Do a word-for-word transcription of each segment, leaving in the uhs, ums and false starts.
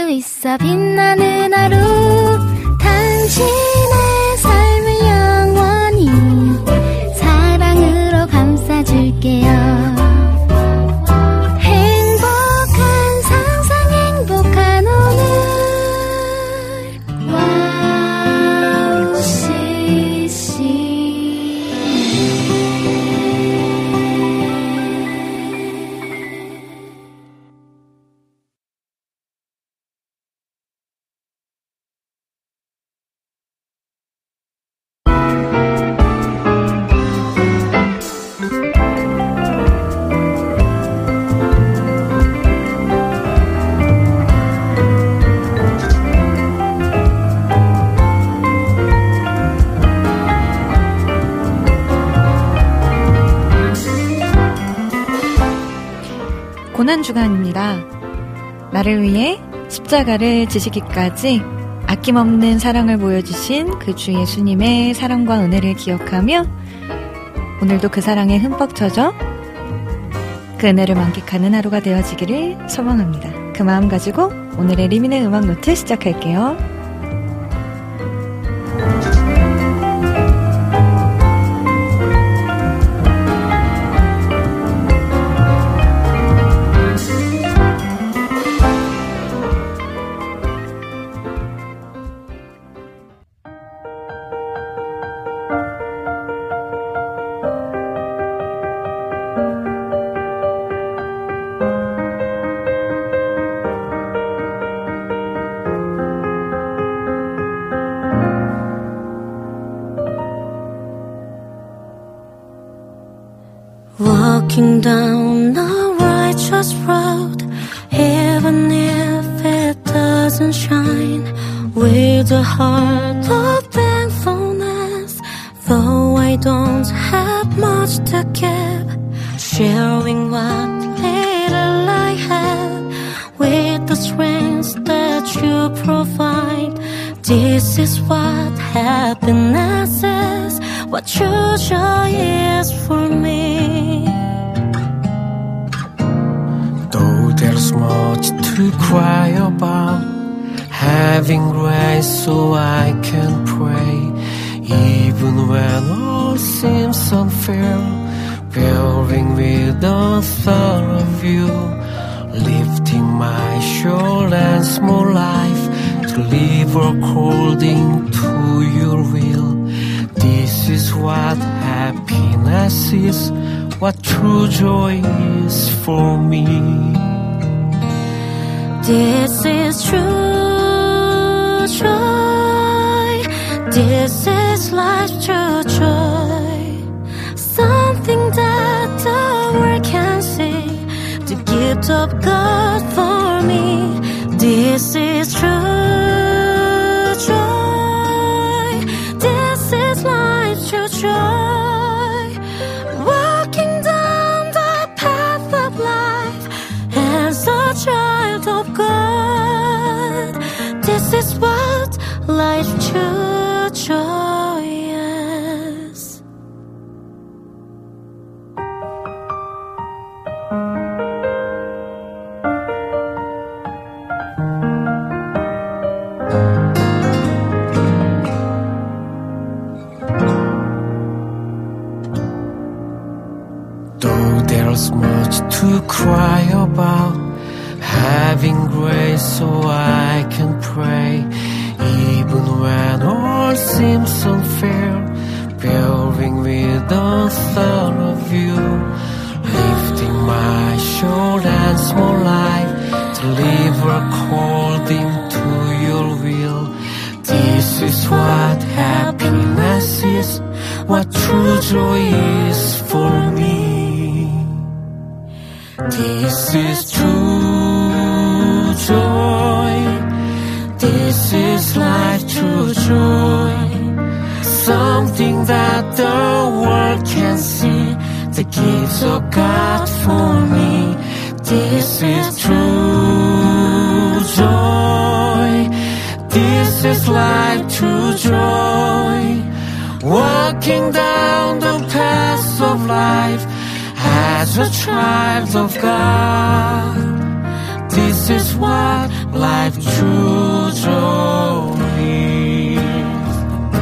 있어 빛나는 하루 당신의 삶을 영원히 사랑으로 감싸줄게요. 고난주간입니다. 나를 위해 십자가를 지시기까지 아낌없는 사랑을 보여주신 그 주 예수님의 사랑과 은혜를 기억하며 오늘도 그 사랑에 흠뻑 젖어 그 은혜를 만끽하는 하루가 되어지기를 소망합니다. 그 마음 가지고 오늘의 리민의 음악 노트 시작할게요. Walking down the righteous road, even if it doesn't shine, with a heart of thankfulness, though I don't have much to give, sharing what little I have, with the strength that you provide. This is what happiness is, what true joy is for me. Though there's much to cry about, having grace so I can pray, even when all seems unfair, bearing with the thought of you, lifting my short and small life to live according to your will. This is what happiness is, what true joy is for me. This is true joy, this is life's true joy, something that the world can see, the gift of God for me. This is true joy, this is life's true joy, walking down the path of life as a child of God. This is what life's true joy is. Though there's much to cry about, having grace so I can pray, even when all seems unfair, bearing with the thought of you, lifting my short and small life to live according to your will. This is what happiness is, what true joy is for me. This is true joy, this is life true joy, something that the world can see, the gifts of God for me. This is true joy, this is life true joy, walking down the path of life as a child of God. This is what life true joy is.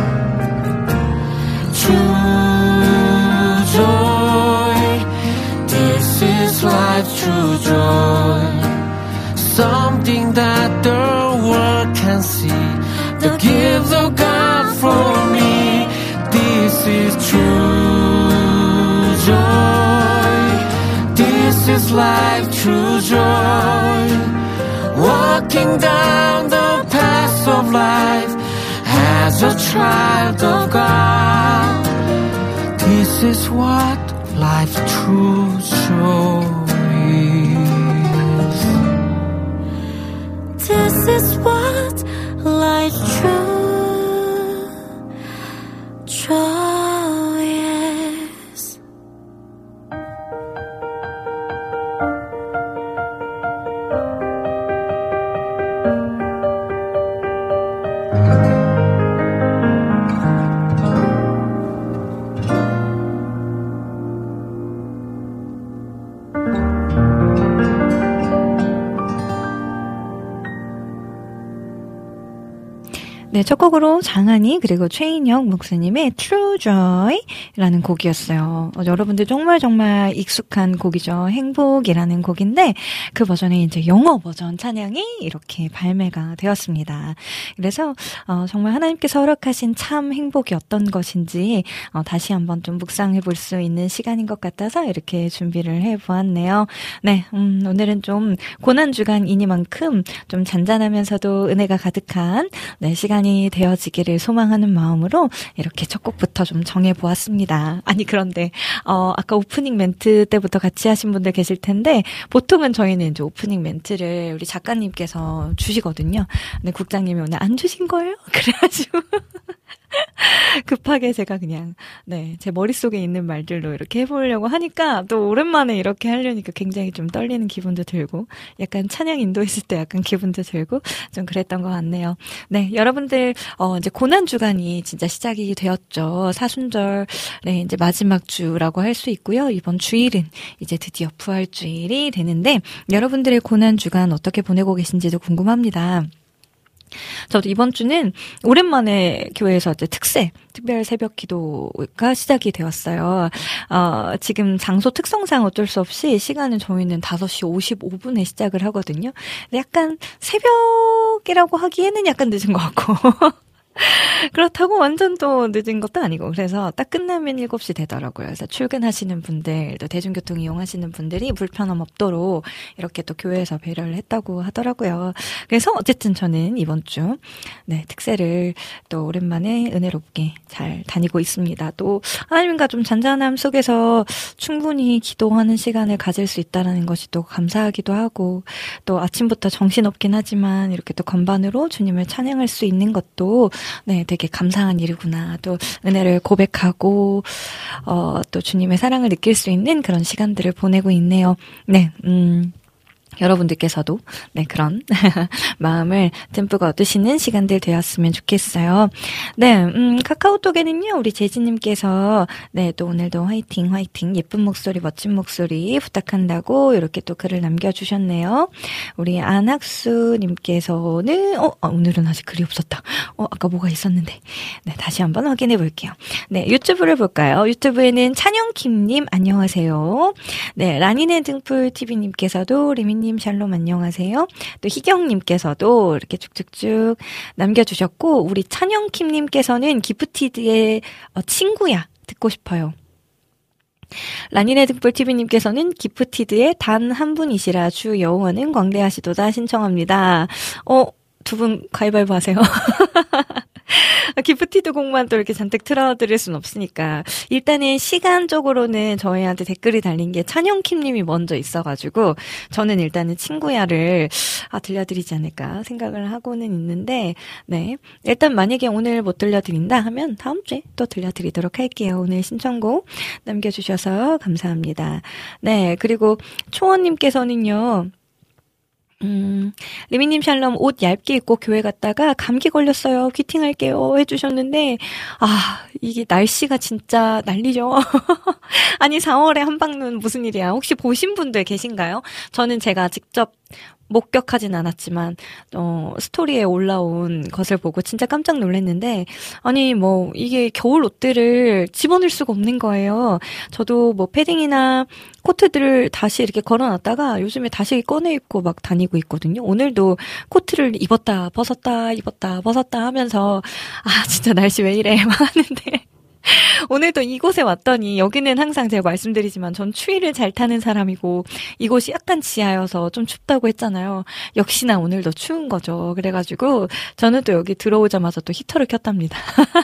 True joy, this is life true joy. Something that the world can see, the gift of God for me. This is true joy. This is life true joy. Walking down the path of life as a child of God. This is what life true joy is. This is what life true joy is. 네, 첫 곡으로 장한이 그리고 최인혁 목사님의 True Joy라는 곡이었어요. 어, 여러분들 정말 정말 익숙한 곡이죠. 행복이라는 곡인데 그 버전이 이제 영어 버전 찬양이 이렇게 발매가 되었습니다. 그래서 어, 정말 하나님께서 허락하신 참 행복이 어떤 것인지 어, 다시 한번 좀 묵상해 볼 수 있는 시간인 것 같아서 이렇게 준비를 해보았네요. 네, 음, 오늘은 좀 고난주간이니만큼 좀 잔잔하면서도 은혜가 가득한 네, 시간이 되어지기를 소망하는 마음으로 이렇게 첫 곡부터 좀 정해보았습니다. 아니 그런데 어, 아까 오프닝 멘트 때부터 같이 하신 분들 계실 텐데 보통은 저희는 이제 오프닝 멘트를 우리 작가님께서 주시거든요. 근데 국장님이 오늘 안 주신 거예요? 그래가지고 급하게 제가 그냥 네, 제 머릿속에 있는 말들로 이렇게 해보려고 하니까 또 오랜만에 이렇게 하려니까 굉장히 좀 떨리는 기분도 들고 약간 찬양 인도했을 때 약간 기분도 들고 좀 그랬던 것 같네요. 네, 여러분들 어 이제 고난 주간이 진짜 시작이 되었죠. 사순절 네, 이제 마지막 주라고 할 수 있고요. 이번 주일은 이제 드디어 부활 주일이 되는데 여러분들의 고난 주간 어떻게 보내고 계신지도 궁금합니다. 저도 이번 주는 오랜만에 교회에서 이제 특세, 특별 새벽 기도가 시작이 되었어요. 어, 지금 장소 특성상 어쩔 수 없이 시간은 저희는 다섯 시 오십오 분에 시작을 하거든요. 근데 약간 새벽이라고 하기에는 약간 늦은 것 같고. 그렇다고 완전 또 늦은 것도 아니고 그래서 딱 끝나면 일곱 시 되더라고요. 그래서 출근하시는 분들, 또 대중교통 이용하시는 분들이 불편함 없도록 이렇게 또 교회에서 배려를 했다고 하더라고요. 그래서 어쨌든 저는 이번 주 네, 특세를 또 오랜만에 은혜롭게 잘 다니고 있습니다. 또 하나님과 좀 잔잔함 속에서 충분히 기도하는 시간을 가질 수 있다는 것이 또 감사하기도 하고 또 아침부터 정신없긴 하지만 이렇게 또 건반으로 주님을 찬양할 수 있는 것도 네, 되게 감사한 일이구나. 또 은혜를 고백하고 어, 또 주님의 사랑을 느낄 수 있는 그런 시간들을 보내고 있네요. 네, 음. 여러분들께서도 네 그런 마음을 듬뿍 얻으시는 시간들 되었으면 좋겠어요. 네, 음, 카카오톡에는요 우리 제지님께서 네 또 오늘도 화이팅 화이팅 예쁜 목소리 멋진 목소리 부탁한다고 이렇게 또 글을 남겨주셨네요. 우리 안학수님께서는 어 아, 오늘은 아직 글이 없었다. 어 아까 뭐가 있었는데 네 다시 한번 확인해 볼게요. 네 유튜브를 볼까요? 유튜브에는 찬영킴님 안녕하세요. 네 라니네 등불 티비님께서도 리미님 샬롬 안녕하세요. 또 희경님께서도 이렇게 쭉쭉쭉 남겨주셨고 우리 찬영킴님께서는 기프티드의 어, 친구야 듣고 싶어요. 라니네 등불티비님께서는 기프티드의 단 한 분이시라 주 여호와는 광대하시도다 신청합니다. 어, 두 분 가위바위보 하세요. 기프티드 곡만 또 이렇게 잔뜩 틀어드릴 순 없으니까 일단은 시간적으로는 저희한테 댓글이 달린 게 찬영킴님이 먼저 있어가지고 저는 일단은 친구야를 아 들려드리지 않을까 생각을 하고는 있는데 네 일단 만약에 오늘 못 들려드린다 하면 다음 주에 또 들려드리도록 할게요. 오늘 신청곡 남겨주셔서 감사합니다. 네 그리고 초원님께서는요 음, 리미님 샬롬 옷 얇게 입고 교회 갔다가 감기 걸렸어요. 퀴팅할게요. 해주셨는데, 아, 이게 날씨가 진짜 난리죠. 아니, 사월에 한방눈 무슨 일이야. 혹시 보신 분들 계신가요? 저는 제가 직접 목격하진 않았지만 어 스토리에 올라온 것을 보고 진짜 깜짝 놀랐는데 아니 뭐 이게 겨울 옷들을 집어넣을 수가 없는 거예요. 저도 뭐 패딩이나 코트들을 다시 이렇게 걸어놨다가 요즘에 다시 꺼내 입고 막 다니고 있거든요. 오늘도 코트를 입었다 벗었다 입었다 벗었다 하면서 아 진짜 날씨 왜 이래 막 하는데 오늘도 이곳에 왔더니 여기는 항상 제가 말씀드리지만 전 추위를 잘 타는 사람이고 이곳이 약간 지하여서 좀 춥다고 했잖아요. 역시나 오늘도 추운 거죠. 그래가지고 저는 또 여기 들어오자마자 또 히터를 켰답니다.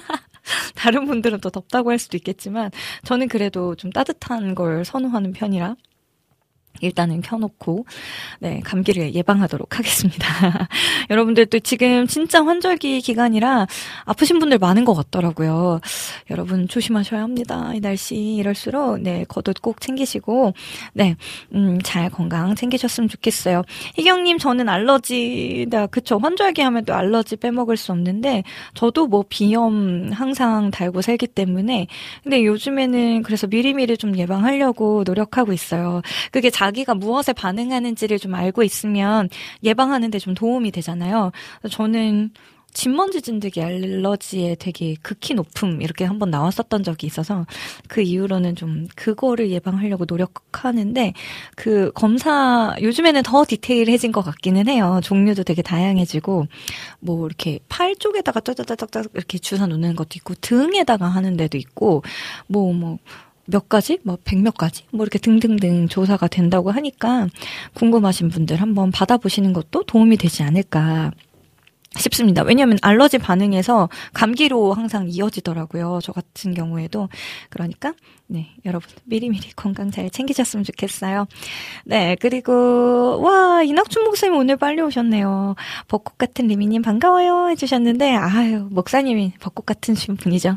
다른 분들은 또 덥다고 할 수도 있겠지만 저는 그래도 좀 따뜻한 걸 선호하는 편이라 일단은 켜놓고 네 감기를 예방하도록 하겠습니다. 여러분들도 지금 진짜 환절기 기간이라 아프신 분들 많은 것 같더라고요. 여러분 조심하셔야 합니다. 이 날씨 이럴수록 네 겉옷 꼭 챙기시고 네 음 잘 건강 챙기셨으면 좋겠어요. 희경님 저는 알러지 네 그쵸 환절기 하면 또 알러지 빼먹을 수 없는데 저도 뭐 비염 항상 달고 살기 때문에 근데 요즘에는 그래서 미리미리 좀 예방하려고 노력하고 있어요. 그게 자기가 무엇에 반응하는지를 좀 알고 있으면 예방하는 데 좀 도움이 되잖아요. 저는 진먼지 진드기 알러지에 되게 극히 높음 이렇게 한번 나왔었던 적이 있어서 그 이후로는 좀 그거를 예방하려고 노력하는데 그 검사 요즘에는 더 디테일해진 것 같기는 해요. 종류도 되게 다양해지고 뭐 이렇게 팔 쪽에다가 짜자자자자 이렇게 주사 놓는 것도 있고 등에다가 하는 데도 있고 뭐 뭐 몇 가지? 뭐 백몇 가지? 뭐 이렇게 등등등 조사가 된다고 하니까 궁금하신 분들 한번 받아보시는 것도 도움이 되지 않을까 싶습니다. 왜냐하면 알러지 반응에서 감기로 항상 이어지더라고요. 저 같은 경우에도. 그러니까 네 여러분 미리미리 건강 잘 챙기셨으면 좋겠어요. 네 그리고 와 이낙춘 목사님 오늘 빨리 오셨네요. 벚꽃 같은 리미님 반가워요 해주셨는데 아유 목사님이 벚꽃 같은 분이죠.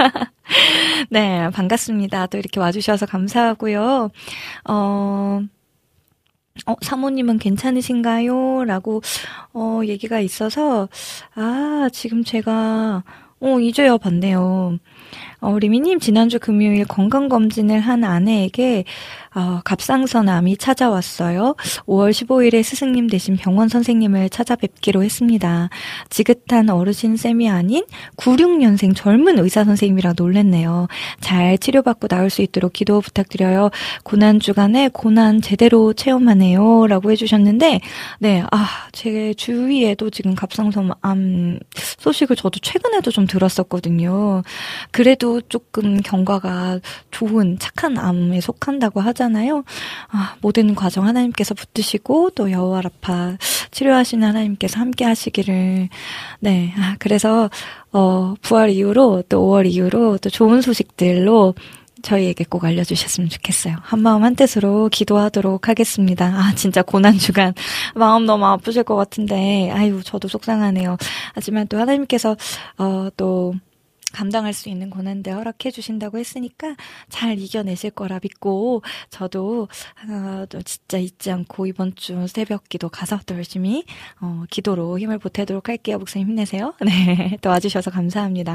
네 반갑습니다. 또 이렇게 와주셔서 감사하고요. 어... 어, 사모님은 괜찮으신가요? 라고, 어, 얘기가 있어서, 아, 지금 제가, 어, 이제야 봤네요. 어, 리미님, 지난주 금요일 건강검진을 한 아내에게, 어, 갑상선암이 찾아왔어요. 오월 십오일에 스승님 대신 병원 선생님을 찾아뵙기로 했습니다. 지긋한 어르신 쌤이 아닌 구십육년생 젊은 의사 선생님이라 놀랬네요. 잘 치료받고 나을 수 있도록 기도 부탁드려요. 고난 주간에 고난 제대로 체험하네요. 라고 해주셨는데, 네, 아, 제 주위에도 지금 갑상선암 소식을 저도 최근에도 좀 들었었거든요. 그래도 조금 경과가 좋은 착한 암에 속한다고 하잖아요. 아, 모든 과정 하나님께서 붙드시고 또 여호와라파 치료하시는 하나님께서 함께 하시기를 네, 아, 그래서 어, 부활 이후로 또 오월 이후로 또 좋은 소식들로 저희에게 꼭 알려주셨으면 좋겠어요. 한마음 한뜻으로 기도하도록 하겠습니다. 아 진짜 고난주간 마음 너무 아프실 것 같은데 아유 저도 속상하네요. 하지만 또 하나님께서 어, 또 감당할 수 있는 고난들 허락해 주신다고 했으니까 잘 이겨내실 거라 믿고 저도 어, 진짜 잊지 않고 이번 주 새벽 기도 가서 또 열심히 어, 기도로 힘을 보태도록 할게요. 목사님 힘내세요. 네, 또 와주셔서 감사합니다.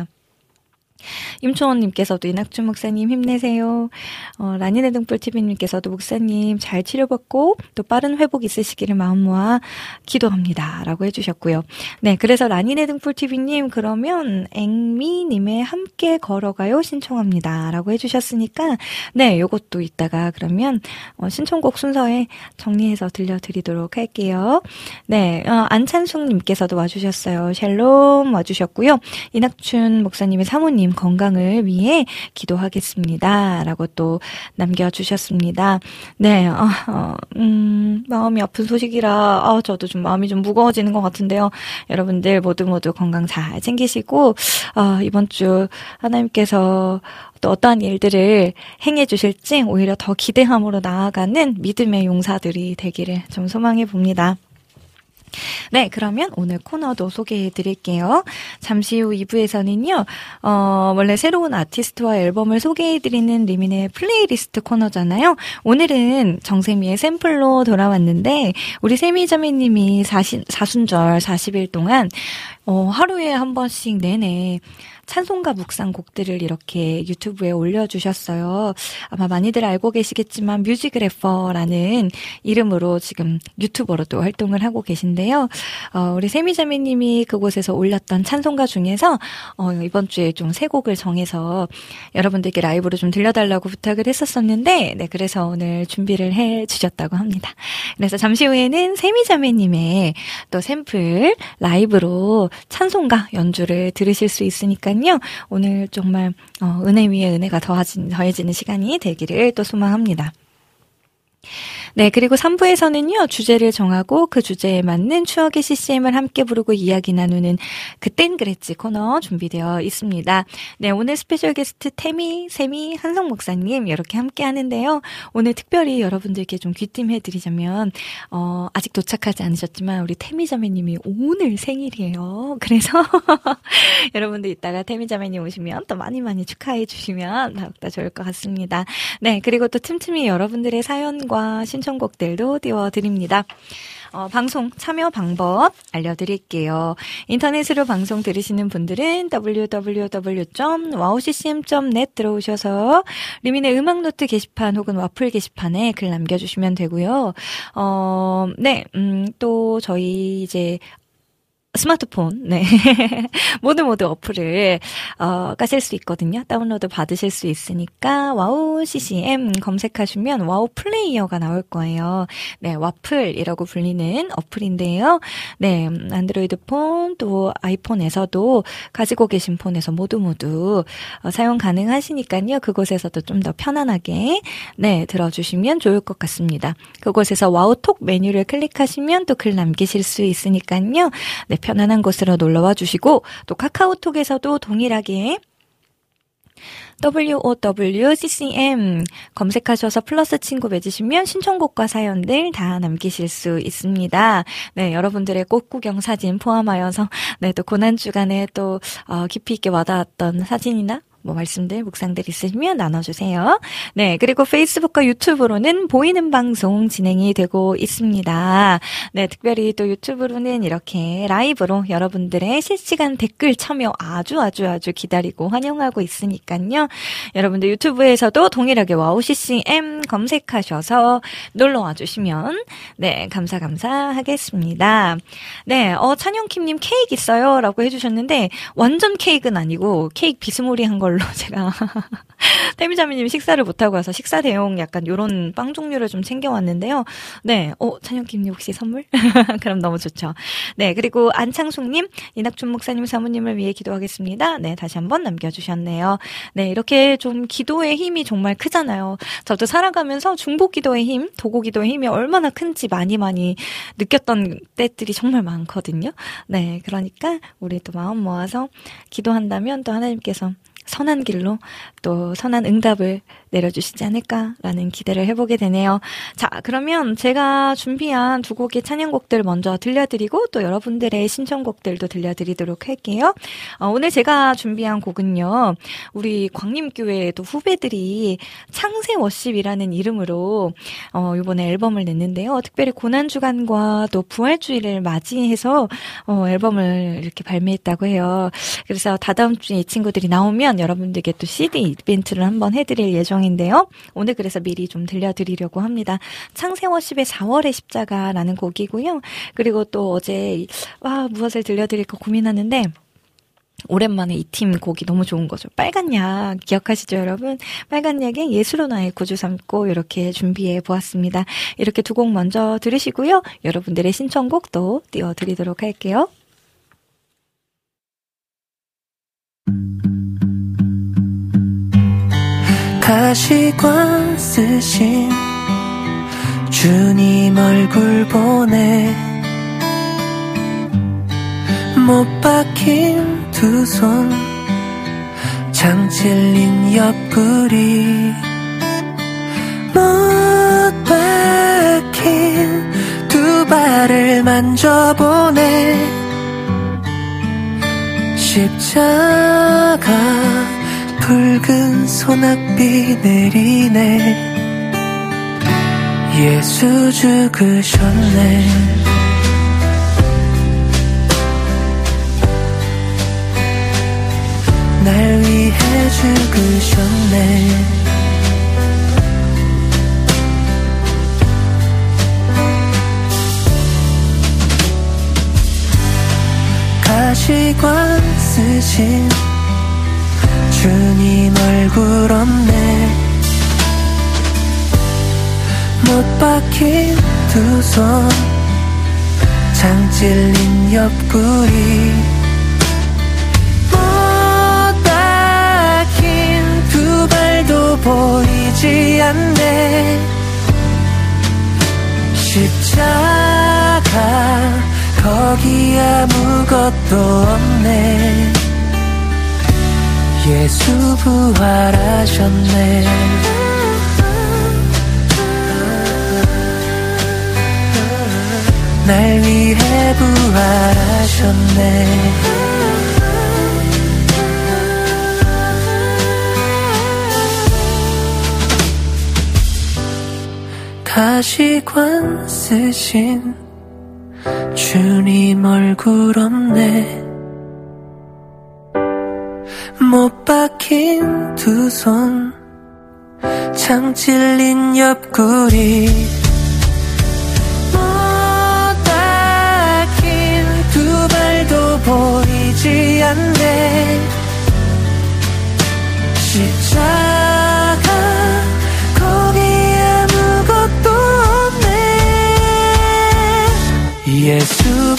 임초원님께서도 이낙준 목사님 힘내세요. 어, 라니네 등불티비님께서도 목사님 잘 치료받고 또 빠른 회복 있으시기를 마음 모아 기도합니다. 라고 해주셨고요. 네, 그래서 라니네 등불티비님 그러면 앵미님의 함께 걸어가요 신청합니다. 라고 해주셨으니까 네, 요것도 이따가 그러면 어, 신청곡 순서에 정리해서 들려드리도록 할게요. 네, 어, 안찬숙님께서도 와주셨어요. 샬롬 와주셨고요. 이낙준 목사님의 사모님 건강을 위해 기도하겠습니다. 라고 또 남겨주셨습니다. 네, 어, 어, 음, 마음이 아픈 소식이라, 어, 저도 좀 마음이 좀 무거워지는 것 같은데요. 여러분들 모두 모두 건강 잘 챙기시고, 어, 이번 주 하나님께서 또 어떠한 일들을 행해 주실지 오히려 더 기대함으로 나아가는 믿음의 용사들이 되기를 좀 소망해 봅니다. 네, 그러면 오늘 코너도 소개해 드릴게요. 잠시 후 이 부에서는요, 어, 원래 새로운 아티스트와 앨범을 소개해 드리는 리민의 플레이리스트 코너잖아요. 오늘은 정세미의 샘플로 돌아왔는데, 우리 세미자매님이 사순절 사십 일 동안, 어, 하루에 한 번씩 내내 찬송가 묵상 곡들을 이렇게 유튜브에 올려주셨어요. 아마 많이들 알고 계시겠지만 뮤직래퍼라는 이름으로 지금 유튜버로도 활동을 하고 계신데요. 어, 우리 세미자매님이 그곳에서 올렸던 찬송가 중에서 어, 이번 주에 좀 세 곡을 정해서 여러분들께 라이브로 좀 들려달라고 부탁을 했었었는데 네, 그래서 오늘 준비를 해주셨다고 합니다. 그래서 잠시 후에는 세미자매님의 또 샘플 라이브로 찬송가 연주를 들으실 수 있으니까요. 오늘 정말 어, 은혜 위에 은혜가 더하진, 더해지는 시간이 되기를 또 소망합니다. 네, 그리고 삼 부에서는요, 주제를 정하고 그 주제에 맞는 추억의 씨씨엠을 함께 부르고 이야기 나누는 그땐 그랬지 코너 준비되어 있습니다. 네, 오늘 스페셜 게스트 태미, 세미, 한성 목사님 이렇게 함께 하는데요. 오늘 특별히 여러분들께 좀 귀띔해드리자면 어, 아직 도착하지 않으셨지만 우리 태미 자매님이 오늘 생일이에요. 그래서 여러분들 이따가 태미 자매님 오시면 또 많이 많이 축하해 주시면 더욱더 좋을 것 같습니다. 네, 그리고 또 틈틈이 여러분들의 사연과 신청곡들도 띄워드립니다. 어, 방송 참여 방법 알려드릴게요. 인터넷으로 방송 들으시는 분들은 더블유 더블유 더블유 점 와우 씨씨엠 점 넷 들어오셔서 리민의 음악노트 게시판 혹은 와플 게시판에 글 남겨주시면 되고요. 어, 네, 음, 또 저희 이제 스마트폰, 네. 모두 모두 어플을, 어, 까실 수 있거든요. 다운로드 받으실 수 있으니까, 와우 씨씨엠 검색하시면 와우 플레이어가 나올 거예요. 네, 와플이라고 불리는 어플인데요. 네, 안드로이드 폰, 또 아이폰에서도 가지고 계신 폰에서 모두 모두 어, 사용 가능하시니까요. 그곳에서도 좀 더 편안하게, 네, 들어주시면 좋을 것 같습니다. 그곳에서 와우톡 메뉴를 클릭하시면 또 글 남기실 수 있으니까요. 네, 편안한 곳으로 놀러와 주시고 또 카카오톡에서도 동일하게 더블유 오 더블유 씨씨엠 검색하셔서 플러스 친구 맺으시면 신청곡과 사연들 다 남기실 수 있습니다. 네, 여러분들의 꽃구경 사진 포함하여서 네, 또 고난주간에 또 어, 깊이 있게 와닿았던 사진이나 뭐 말씀들, 묵상들 있으시면 나눠주세요. 네, 그리고 페이스북과 유튜브로는 보이는 방송 진행이 되고 있습니다. 네, 특별히 또 유튜브로는 이렇게 라이브로 여러분들의 실시간 댓글 참여 아주 아주 아주 기다리고 환영하고 있으니까요. 여러분들 유튜브에서도 동일하게 와우 씨씨엠 검색하셔서 놀러와 주시면 네, 감사 감사하겠습니다. 네, 어 찬영킴님 케이크 있어요? 라고 해주셨는데 완전 케이크는 아니고 케이크 비스무리한 걸로 제가 태미자매님이 식사를 못하고 와서 식사 대용 약간 요런 빵 종류를 좀 챙겨왔는데요. 네, 어, 찬영킴님 혹시 선물? 그럼 너무 좋죠. 네, 그리고 안창숙님, 이낙준 목사님 사모님을 위해 기도하겠습니다. 네, 다시 한번 남겨주셨네요. 네, 이렇게 좀 기도의 힘이 정말 크잖아요. 저도 살아가면서 중보 기도의 힘, 도고 기도의 힘이 얼마나 큰지 많이 많이 느꼈던 때들이 정말 많거든요. 네, 그러니까 우리 또 마음 모아서 기도한다면 또 하나님께서 선한 길로 또 선한 응답을 내려주시지 않을까라는 기대를 해보게 되네요. 자, 그러면 제가 준비한 두 곡의 찬양곡들 먼저 들려드리고 또 여러분들의 신청곡들도 들려드리도록 할게요. 어, 오늘 제가 준비한 곡은요. 우리 광림교회에도 후배들이 창세 워십이라는 이름으로 어, 이번에 앨범을 냈는데요. 특별히 고난주간과 또 부활주의를 맞이해서 어, 앨범을 이렇게 발매했다고 해요. 그래서 다다음 주에 이 친구들이 나오면 여러분들께 또 씨디 이벤트를 한번 해드릴 예정인데요. 오늘 그래서 미리 좀 들려드리려고 합니다. 창세워십의 사월의 십자가라는 곡이고요. 그리고 또 어제 와 무엇을 들려드릴까 고민하는데 오랜만에 이 팀 곡이 너무 좋은 거죠. 빨간 약 기억하시죠 여러분? 빨간 약의 예수로 나의 구주 삼고 이렇게 준비해 보았습니다. 이렇게 두 곡 먼저 들으시고요. 여러분들의 신청곡도 띄워드리도록 할게요. 가시관 쓰신 주님 얼굴 보내 못 박힌 두 손 장 찔린 옆구리 못 박힌 두 발을 만져보네 십자가 붉은 소낙비 내리네 예수 죽으셨네 가시관 쓰신 주님 얼굴 없네. 못 박힌 두 손 장 찔린 옆구리 못 박힌 두 발도 보이지 않네. 십자가 거기 아무것도 없네. 예수 부활하셨네. 날 위해 부활하셨네. 가시관 쓰신 주님 얼굴 없네. 못 박힌 두 손 장 찔린 옆구리 못 박힌 두 발도 보이지 않네. 십자가 거기 아무것도 없네. 예수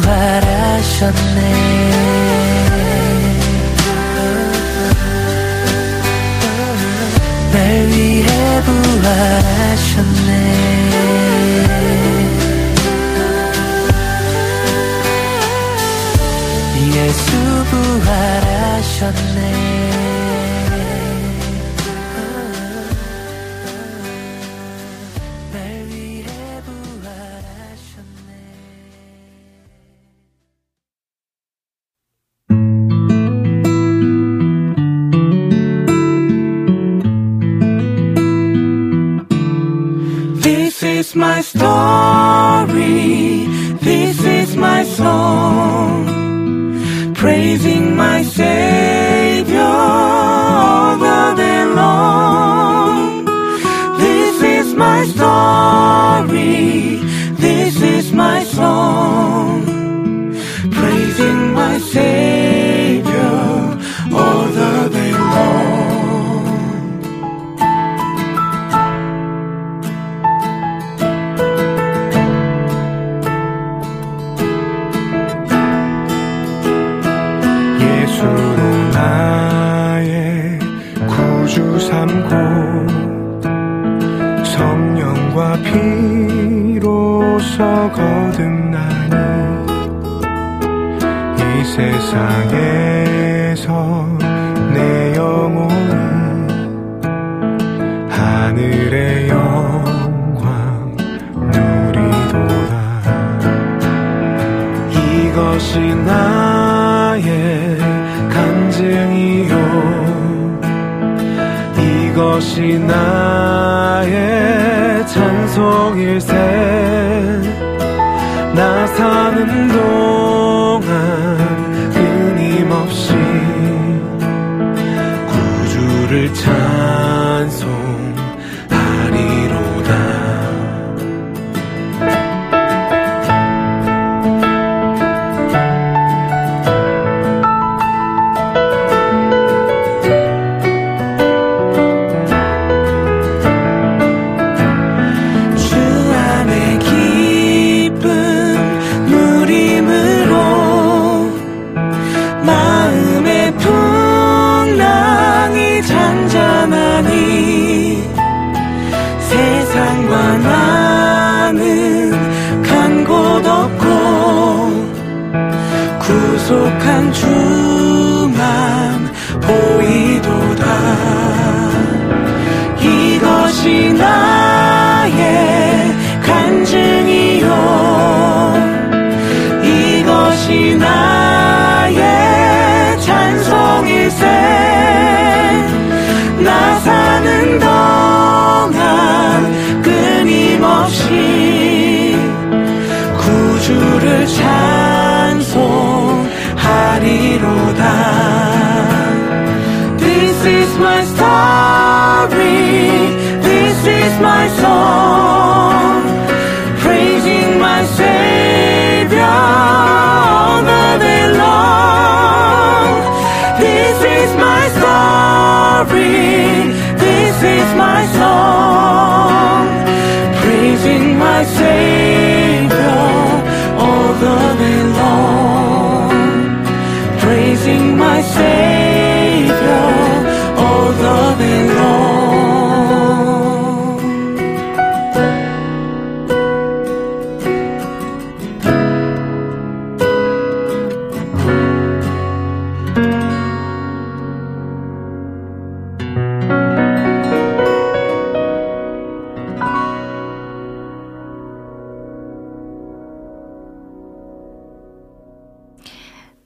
부활하셨네. 날 위해 부활하셨네. 예수 부활하셨네. 날 위해 부활하셨네. This is my story, this is my song, praising my Savior all the day long. This is my story, this is my song, praising my Savior all the day long. 삼고 성령과 피로서 거듭나니 이 세상에서 내 영혼은 하늘의 영광 누리도다. 이것이 나의 간증이요 이것이 나의 찬송일세. 나 사는 동안 끊임없이 구주를 찬송하리로다. 구속한 주만 보이도다. 이것이 나의 간증이요 이것이 나의 찬송일세. 나 사는 동안 끊임없이 구주를 찬송하리로다. This is my story, this is my song, praising my Savior all the day long.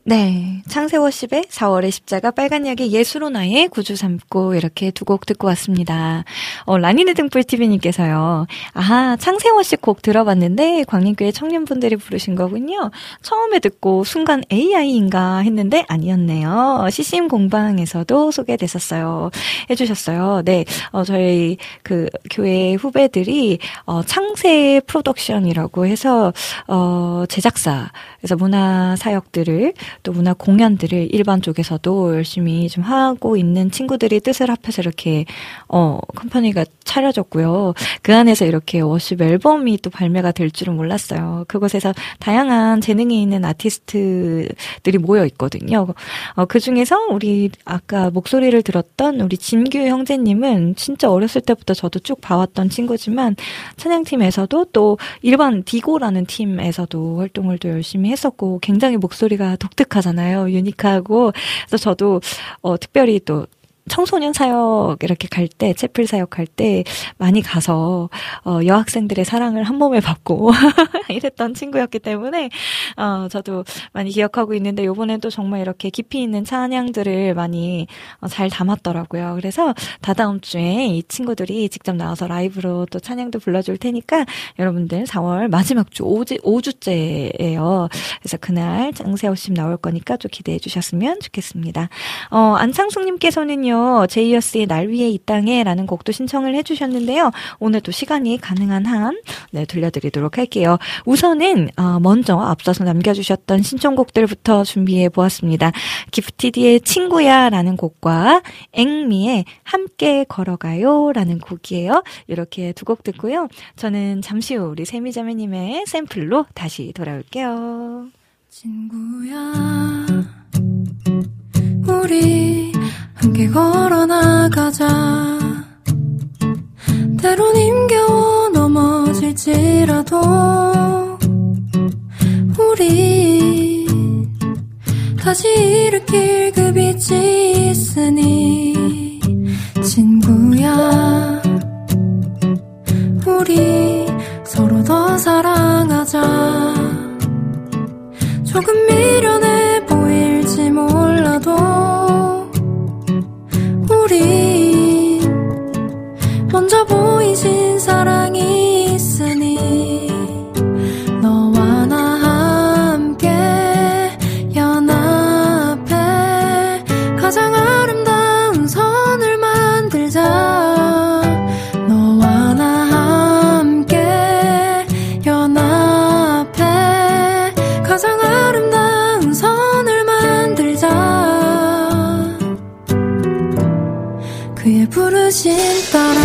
네, 창세워십의 사월의 십자가, 빨간약의 예수로 나의 구주 삼고 이렇게 두 곡 듣고 왔습니다. 어, 라니네 등불티비님께서요. 아하, 창세워십 곡 들어봤는데 광림교회 청년분들이 부르신 거군요. 처음에 듣고 순간 에이아이인가 했는데 아니었네요. 씨씨엠 공방에서도 소개됐었어요. 해주셨어요. 네, 어, 저희 그 교회 후배들이 어, 창세 프로덕션이라고 해서 어, 제작사, 그래서 문화 사역들을 또 문화 공연들을 일반 쪽에서도 열심히 좀 하고 있는 친구들이 뜻을 합해서 이렇게 어 컴퍼니가 차려졌고요. 그 안에서 이렇게 워십 앨범이 또 발매가 될 줄은 몰랐어요. 그곳에서 다양한 재능이 있는 아티스트들이 모여 있거든요. 어, 그 중에서 우리 아까 목소리를 들었던 우리 진규 형제님은 진짜 어렸을 때부터 저도 쭉 봐왔던 친구지만 찬양팀에서도 또 일반 디고라는 팀에서도 활동을 또 열심히 했었고 굉장히 목소리가 독특하잖아요. 유니크하고. 그래서 저도 어, 특별히 또 청소년 사역 이렇게 갈 때, 채플 사역 갈 때 많이 가서 어, 여학생들의 사랑을 한 몸에 받고 이랬던 친구였기 때문에 어, 저도 많이 기억하고 있는데 이번엔 또 정말 이렇게 깊이 있는 찬양들을 많이 어, 잘 담았더라고요. 그래서 다다음 주에 이 친구들이 직접 나와서 라이브로 또 찬양도 불러줄 테니까 여러분들 사월 마지막 주 오 주, 오 주째예요. 그래서 그날 창세오십 나올 거니까 좀 기대해 주셨으면 좋겠습니다. 어, 안창숙님께서는요. 제이어스의 날 위에 이 땅에 라는 곡도 신청을 해주셨는데요. 오늘 또 시간이 가능한 한 네, 들려드리도록 할게요. 우선은 어, 먼저 앞서서 남겨주셨던 신청곡들부터 준비해 보았습니다. 기프티디의 친구야 라는 곡과 앵미의 함께 걸어가요 라는 곡이에요. 이렇게 두 곡 듣고요. 저는 잠시 후 우리 세미자매님의 샘플로 다시 돌아올게요. 친구야 우리 함께 걸어나가자. 때론 힘겨워 넘어질지라도 우리 다시 일으킬 그 빛이 있으니 친구야 우리 서로 더 사랑하자. 조금 미련해 보일지 몰라도 우리 먼저 보이신 사랑이 있으니 너와 나 함께 연합해 가장 아름다운 선을 만들자. 너와 나 함께 연합해 가장 아름다운 선을 만들자. 그의 부르심 따라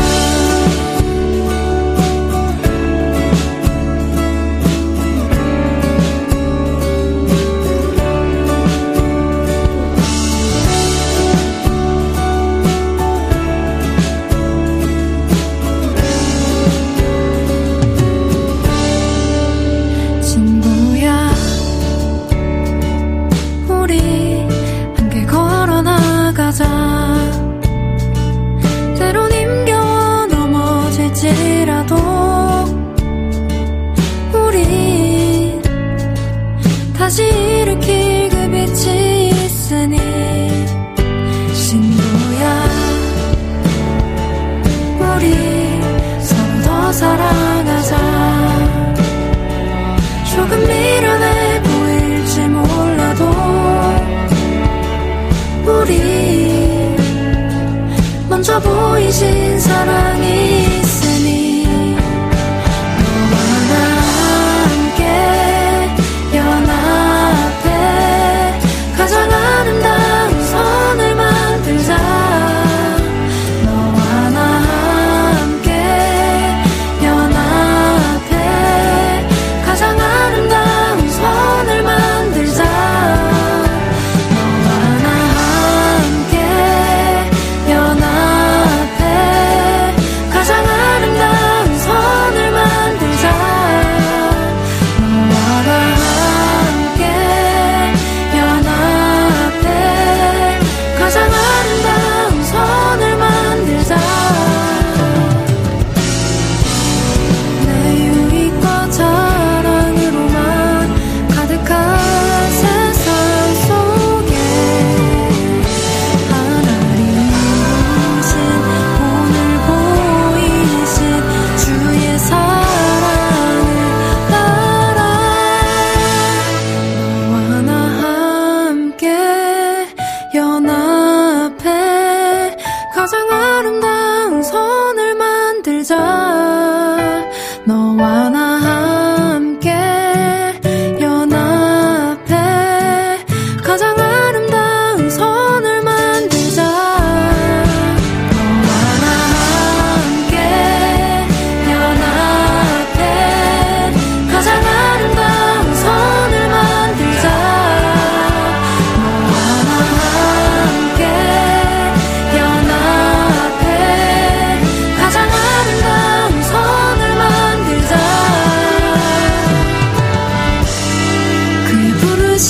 친구야 우리 함께 걸어나가자. 때론 힘겨워 넘어질지라도 우리 다시 일으킬 그 빛이 있으니 친구야 우리 서로 더 사랑하자. 조금 미련해 보일지 몰라도 우리 먼저 보이신 사랑이 있으니 너와 나 함께 연합해 가장 아름다운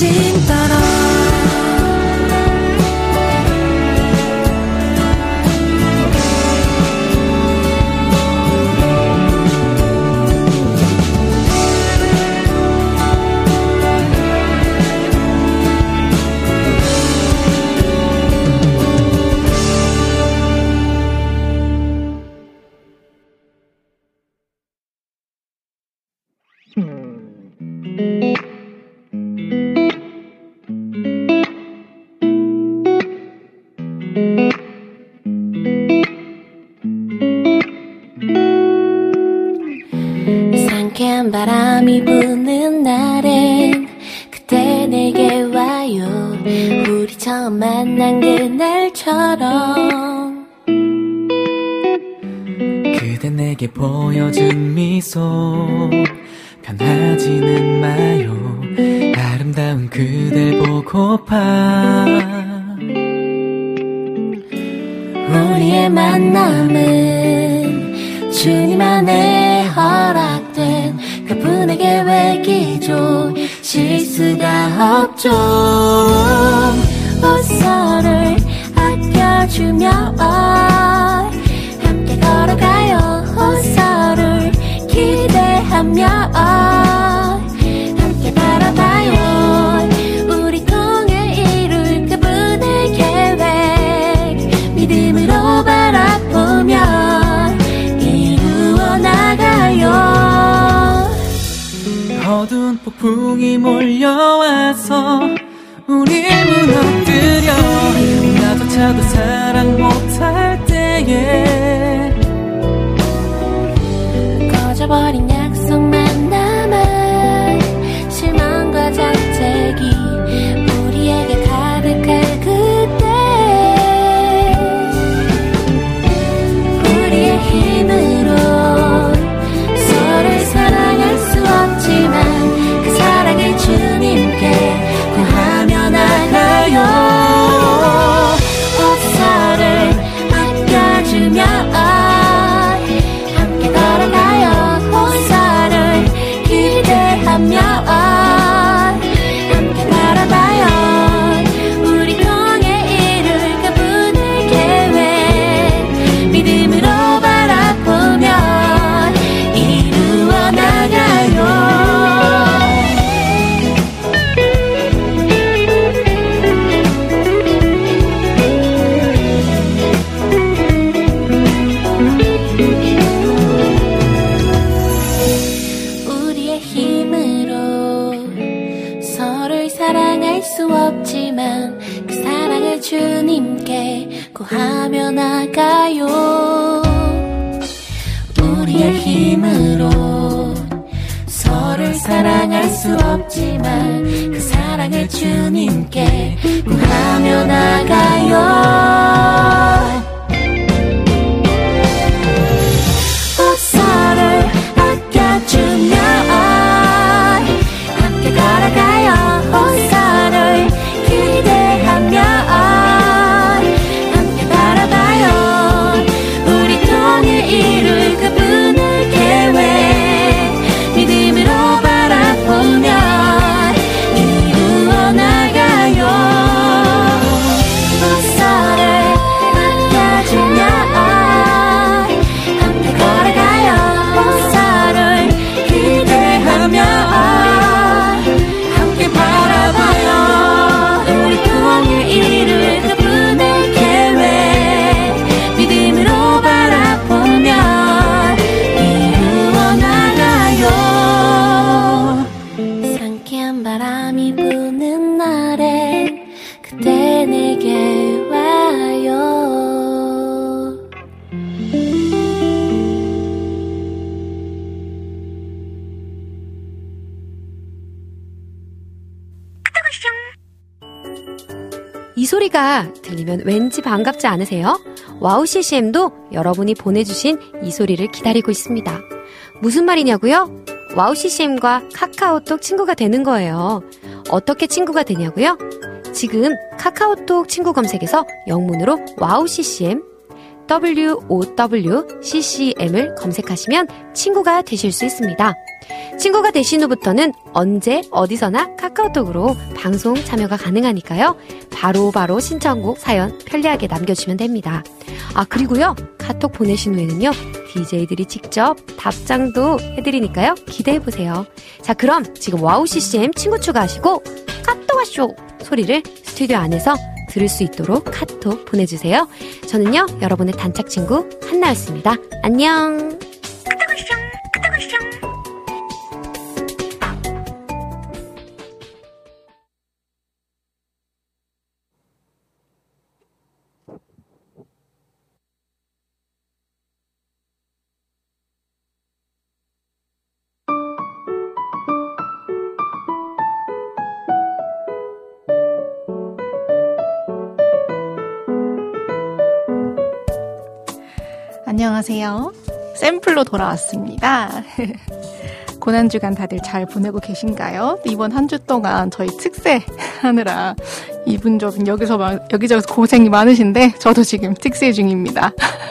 진따라 상쾌한 바람이 부는 날엔 그때 내게 와요. 우리 처음 만난 그날처럼. 그대 내게 보여준 미소 변하지는 마요. 아름다운 그댈 보고파. 우리의 만남은 주님 안에 허락된 그분의 계획이죠. 실수가 없죠. 옷서를 아껴주며 함께 걸어가요. 옷서를 기대하며 함께 바라봐요. 우리 통해 이룰 그분의 계획 믿음으로 바라보며 이루어 나가요. 어두운 폭풍이 몰려와서 우릴 무너뜨려. 나조차도 사랑 못할 때에 꺼져버린 약속만 남아 실망과 자책이 우리에게 가득할 그때 우리의 힘으로 서로를 사랑할 수 없지만 그 사랑을 주님께 구하며 나가요. 옷서를 아껴주며 함께 걸어가요. 옷서를 기대하며 함께 바라봐요. 우리 통해 이룰 그분의 계획 믿음으로 바라보며 이루어 나가요. 우리의 힘으로 서로를 사랑할 수 없지만 그 사랑을 주님께 구하며 나가요. 우리의 힘으로 서로를 사랑할 수 없지만 그 사랑을 주님께 구하며 나가요. 옷서를 아껴주며 함께 걸어가요. 옷서를 기대하며 함께 바라봐요. 우리 통해 이룰 그분의 계획 믿음으로 바라보며 이루어 나가요. 옷서를 아껴주며 함께 걸어가요. 옷서를 기대하며 함께 바라봐요. 우리 통해 이룰 그분의 계획 믿음으로 바라보며 이루어 나가요. 상쾌한 바람이 부는 날엔 그때 내게 와요. 이 소리가 들리면 왠지 반갑지 않으세요? 와우 씨씨엠도 여러분이 보내주신 이 소리를 기다리고 있습니다. 무슨 말이냐고요? 와우 씨씨엠과 카카오톡 친구가 되는 거예요. 어떻게 친구가 되냐고요? 지금 카카오톡 친구 검색에서 영문으로 와우 씨씨엠 워우씨씨엠을 검색하시면 친구가 되실 수 있습니다. 친구가 되신 후부터는 언제 어디서나 카카오톡으로 방송 참여가 가능하니까요. 바로바로 바로 신청곡 사연 편리하게 남겨주시면 됩니다. 아 그리고요 카톡 보내신 후에는요 디제이들이 직접 답장도 해드리니까요 기대해보세요. 자 그럼 지금 와우씨씨엠 친구 추가하시고 카톡와쇼 소리를 스튜디오 안에서 들을 수 있도록 카톡 보내주세요. 저는요 여러분의 단짝 친구 한나였습니다. 안녕. 안녕하세요. 샘플로 돌아왔습니다. 고난주간 다들 잘 보내고 계신가요? 이번 한 주 동안 저희 특세 하느라 이분저분 여기서 막, 여기저기서 고생이 많으신데 저도 지금 특세 중입니다.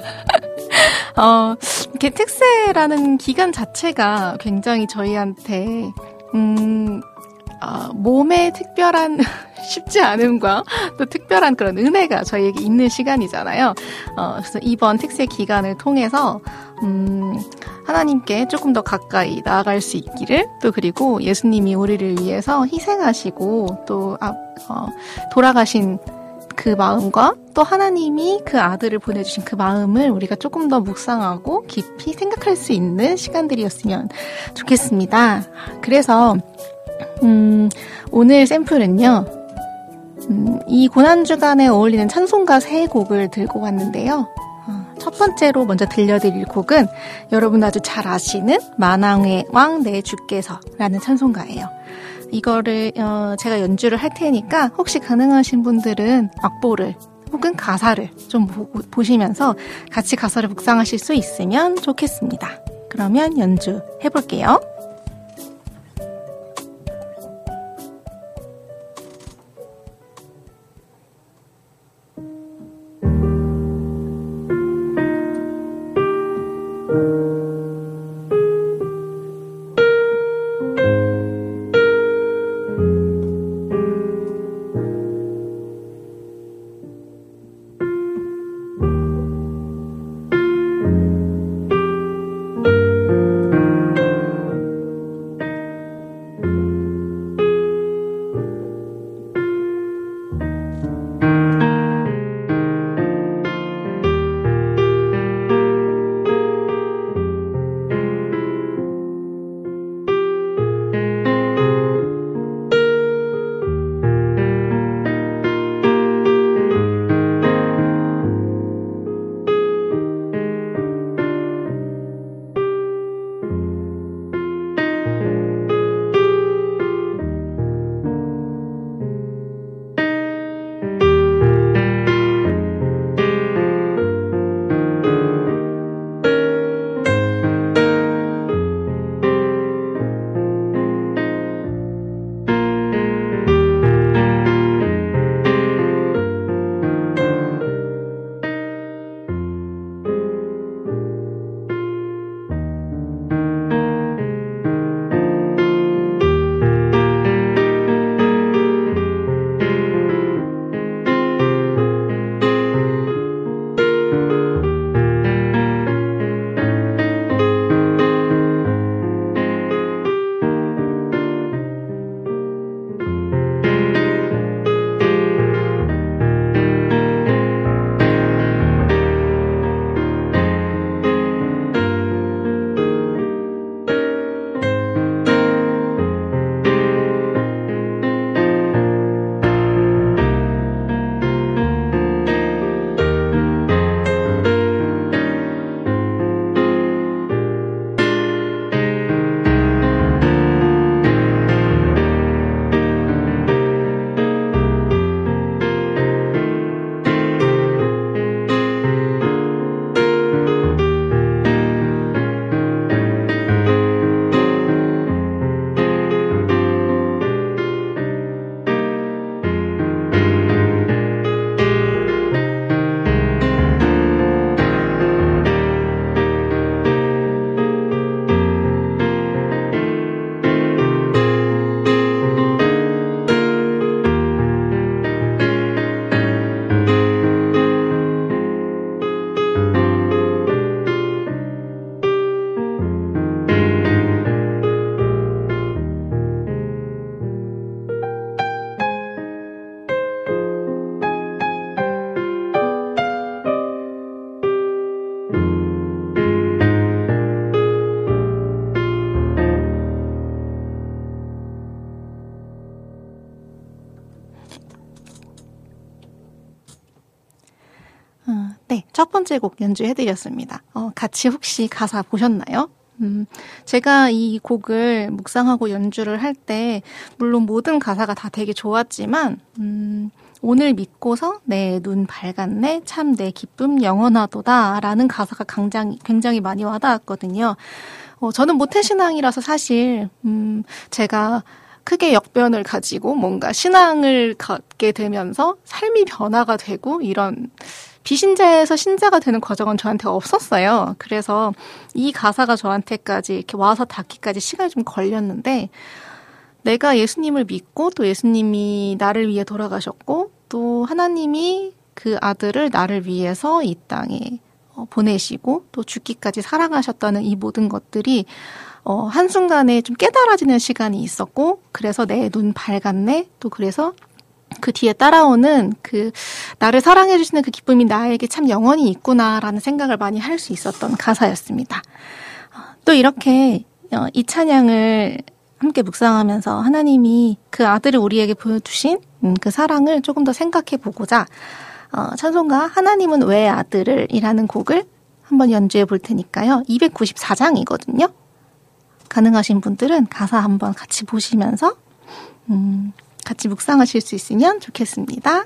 어, 이렇게 특세라는 기간 자체가 굉장히 저희한테 음, 어, 몸에 특별한 쉽지 않음과 또 특별한 그런 은혜가 저희에게 있는 시간이잖아요. 어, 그래서 이번 특세 기간을 통해서 음, 하나님께 조금 더 가까이 나아갈 수 있기를 또 그리고 예수님이 우리를 위해서 희생하시고 또 아, 어, 돌아가신 그 마음과 또 하나님이 그 아들을 보내주신 그 마음을 우리가 조금 더 묵상하고 깊이 생각할 수 있는 시간들이었으면 좋겠습니다. 그래서 음, 오늘 샘플은요, 음, 이 고난주간에 어울리는 찬송가 세 곡을 들고 왔는데요. 어, 첫 번째로 먼저 들려드릴 곡은 여러분 아주 잘 아시는 만왕의 왕 내 주께서 라는 찬송가예요. 이거를 어, 제가 연주를 할 테니까 혹시 가능하신 분들은 악보를 혹은 가사를 좀 보, 보시면서 같이 가사를 묵상하실 수 있으면 좋겠습니다. 그러면 연주 해볼게요. 네, 첫 번째 곡 연주해드렸습니다. 어, 같이 혹시 가사 보셨나요? 음, 제가 이 곡을 묵상하고 연주를 할 때 물론 모든 가사가 다 되게 좋았지만 음, 오늘 믿고서 내 눈 밝았네 참 내 기쁨 영원하도다 라는 가사가 굉장히, 굉장히 많이 와닿았거든요. 어, 저는 모태신앙이라서 사실 음, 제가 크게 역변을 가지고 뭔가 신앙을 갖게 되면서 삶이 변화가 되고 이런 비신자에서 신자가 되는 과정은 저한테 없었어요. 그래서 이 가사가 저한테까지 이렇게 와서 닿기까지 시간이 좀 걸렸는데 내가 예수님을 믿고 또 예수님이 나를 위해 돌아가셨고 또 하나님이 그 아들을 나를 위해서 이 땅에 보내시고 또 죽기까지 사랑하셨다는 이 모든 것들이 어, 한순간에 좀 깨달아지는 시간이 있었고 그래서 내 눈 밝았네 또 그래서 그 뒤에 따라오는 그 나를 사랑해 주시는 그 기쁨이 나에게 참 영원히 있구나라는 생각을 많이 할 수 있었던 가사였습니다. 또 이렇게 이 찬양을 함께 묵상하면서 하나님이 그 아들을 우리에게 보여주신 그 사랑을 조금 더 생각해 보고자 찬송가 하나님은 왜 아들을 이라는 곡을 한번 연주해 볼 테니까요. 이백구십사 장이거든요. 가능하신 분들은 가사 한번 같이 보시면서 음, 같이 묵상하실 수 있으면 좋겠습니다.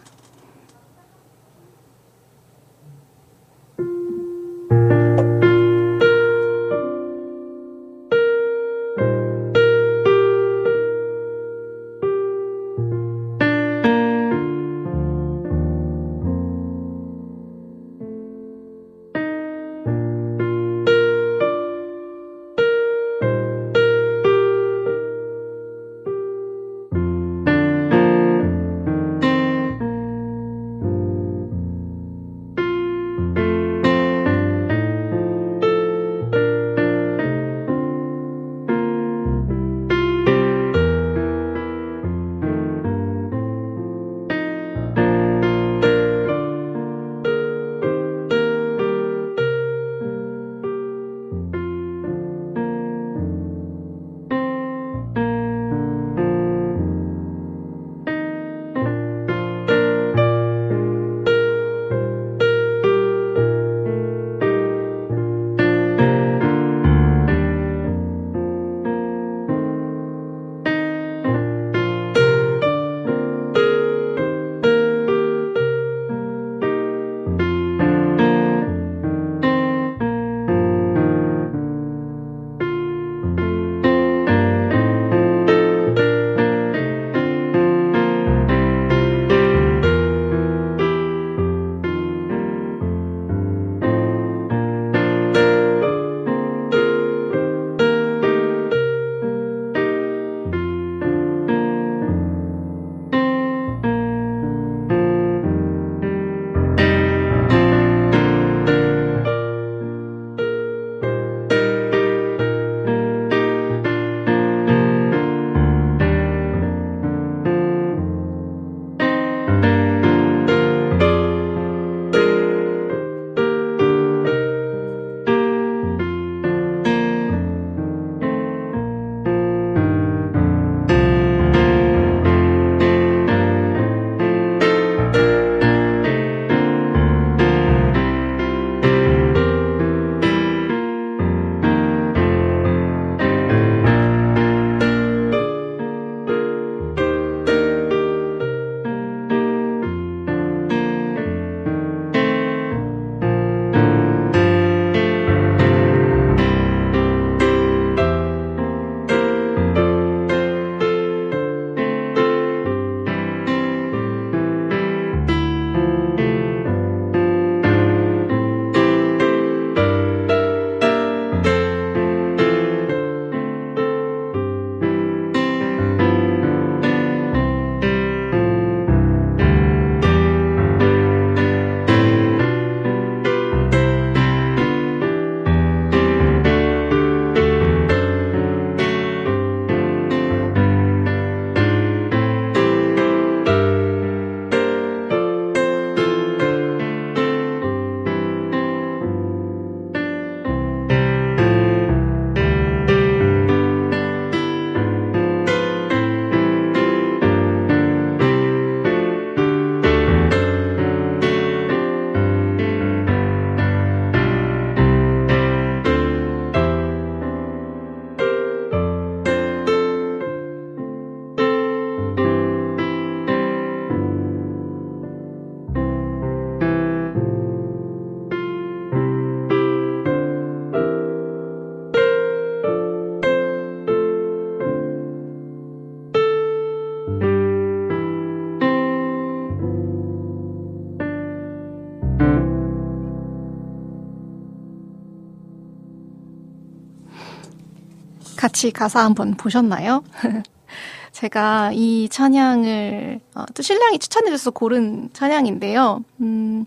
같이 가사 한번 보셨나요? 제가 이 찬양을 어, 또 신랑이 추천해줘서 고른 찬양인데요. 음,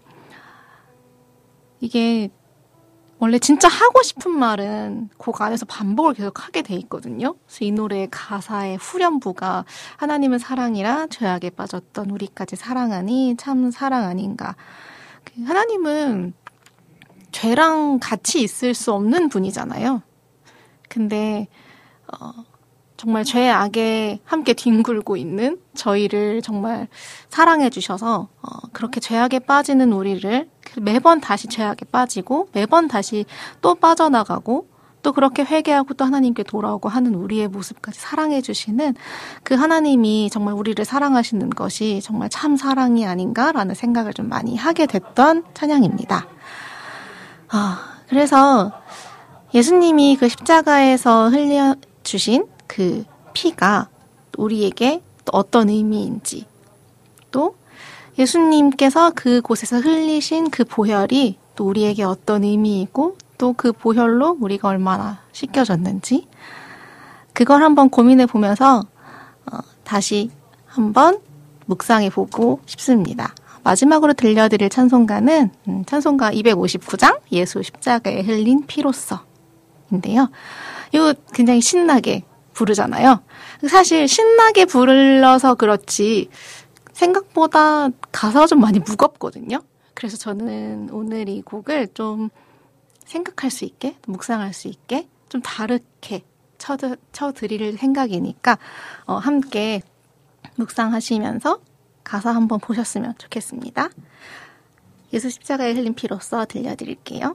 이게 원래 진짜 하고 싶은 말은 곡 안에서 반복을 계속 하게 돼 있거든요. 그래서 이 노래의 가사의 후렴부가 하나님은 사랑이라 죄악에 빠졌던 우리까지 사랑하니 참 사랑 아닌가. 하나님은 죄랑 같이 있을 수 없는 분이잖아요. 근데 어, 정말 죄악에 함께 뒹굴고 있는 저희를 정말 사랑해 주셔서 어, 그렇게 죄악에 빠지는 우리를 매번 다시 죄악에 빠지고 매번 다시 또 빠져나가고 또 그렇게 회개하고 또 하나님께 돌아오고 하는 우리의 모습까지 사랑해 주시는 그 하나님이 정말 우리를 사랑하시는 것이 정말 참 사랑이 아닌가라는 생각을 좀 많이 하게 됐던 찬양입니다. 아, 그래서 예수님이 그 십자가에서 흘려주신 그 피가 우리에게 또 어떤 의미인지, 또 예수님께서 그곳에서 흘리신 그 보혈이 또 우리에게 어떤 의미이고, 또 그 보혈로 우리가 얼마나 씻겨졌는지, 그걸 한번 고민해 보면서 어, 다시 한번 묵상해 보고 싶습니다. 마지막으로 들려드릴 찬송가는 음, 찬송가 이백오십구 장 예수 십자가에 흘린 피로서인데요. 이거 굉장히 신나게 부르잖아요. 사실 신나게 불러서 그렇지 생각보다 가사가 좀 많이 무겁거든요. 그래서 저는 오늘 이 곡을 좀 생각할 수 있게, 묵상할 수 있게 좀 다르게 쳐드, 쳐드릴 생각이니까 어, 함께 묵상하시면서 가사 한번 보셨으면 좋겠습니다. 예수 십자가에 흘린 피로써 들려드릴게요.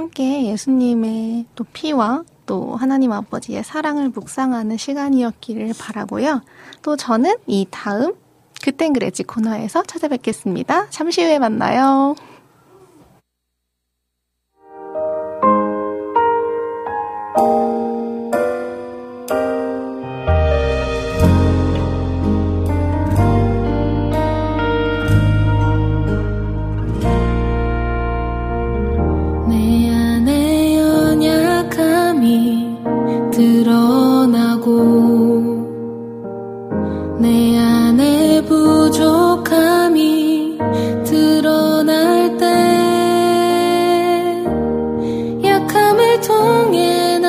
함께 예수님의 또 피와 또 하나님 아버지의 사랑을 묵상하는 시간이었기를 바라고요. 또 저는 이 다음 그땐 그랬지 코너에서 찾아뵙겠습니다. 잠시 후에 만나요. 드러나고 내 안에 부족함이 드러날 때 약함을 통해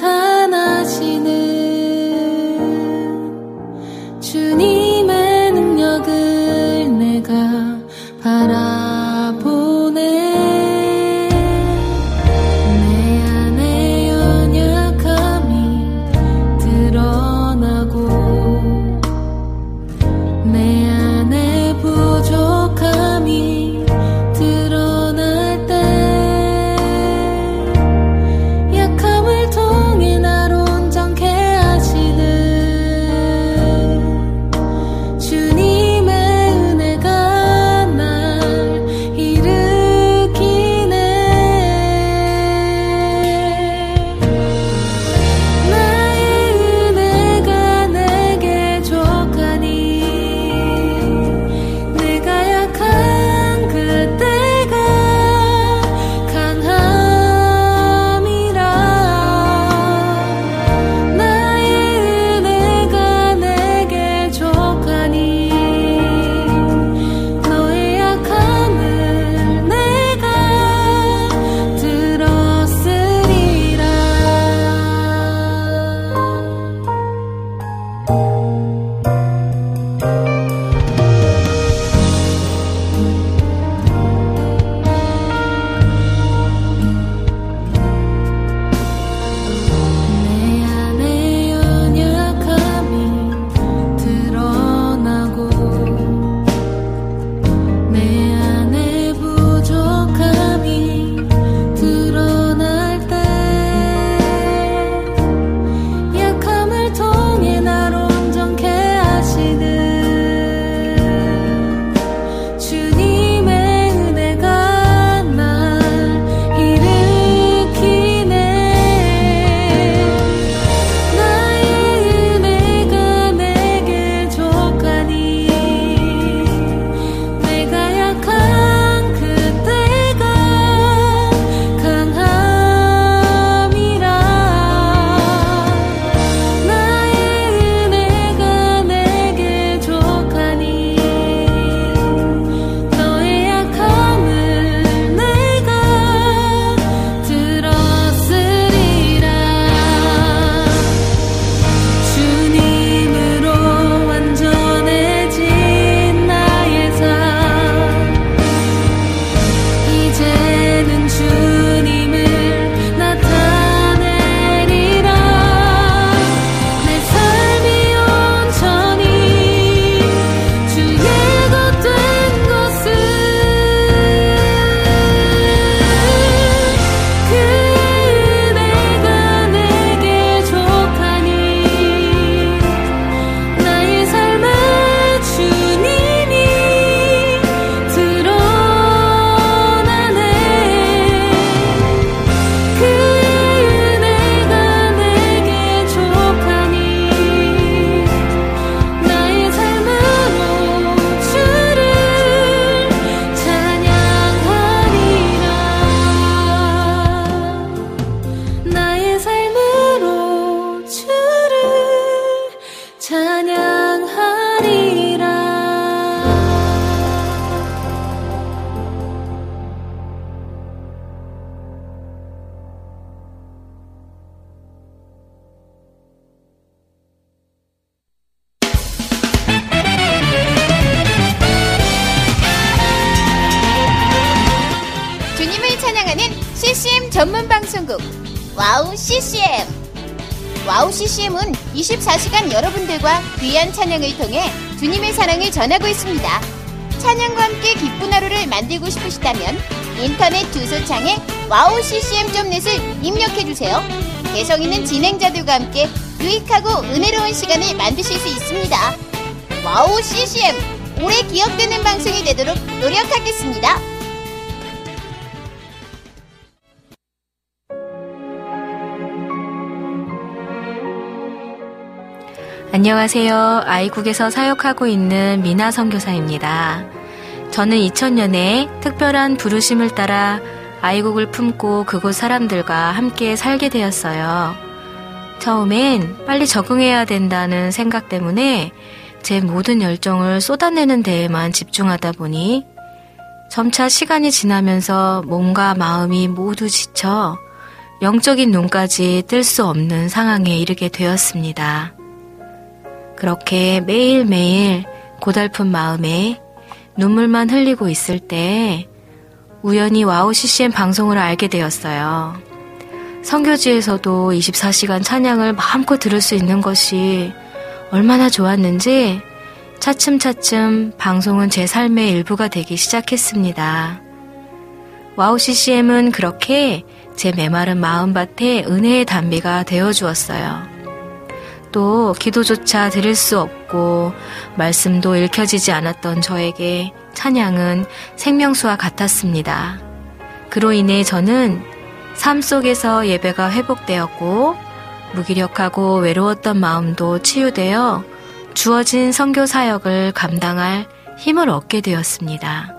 나타나시는 주님의 능력을 내가 바라보네. 씨씨엠 전문 방송국 와우 씨씨엠. 와우 씨씨엠은 이십사 시간 여러분들과 귀한 찬양을 통해 주님의 사랑을 전하고 있습니다. 찬양과 함께 기쁜 하루를 만들고 싶으시다면 인터넷 주소창에 와우 씨씨엠 닷 넷을 입력해주세요. 개성 있는 진행자들과 함께 유익하고 은혜로운 시간을 만드실 수 있습니다. 와우 씨씨엠, 오래 기억되는 방송이 되도록 노력하겠습니다. 안녕하세요. 아이국에서 사역하고 있는 미나 선교사입니다. 저는 이천 년에 특별한 부르심을 따라 아이국을 품고 그곳 사람들과 함께 살게 되었어요. 처음엔 빨리 적응해야 된다는 생각 때문에 제 모든 열정을 쏟아내는 데에만 집중하다 보니 점차 시간이 지나면서 몸과 마음이 모두 지쳐 영적인 눈까지 뜰 수 없는 상황에 이르게 되었습니다. 그렇게 매일매일 고달픈 마음에 눈물만 흘리고 있을 때 우연히 와우 씨씨엠 방송을 알게 되었어요. 선교지에서도 이십사 시간 찬양을 마음껏 들을 수 있는 것이 얼마나 좋았는지 차츰차츰 방송은 제 삶의 일부가 되기 시작했습니다. 와우 씨씨엠은 그렇게 제 메마른 마음밭에 은혜의 단비가 되어주었어요. 또 기도조차 드릴 수 없고 말씀도 읽혀지지 않았던 저에게 찬양은 생명수와 같았습니다. 그로 인해 저는 삶 속에서 예배가 회복되었고 무기력하고 외로웠던 마음도 치유되어 주어진 선교 사역을 감당할 힘을 얻게 되었습니다.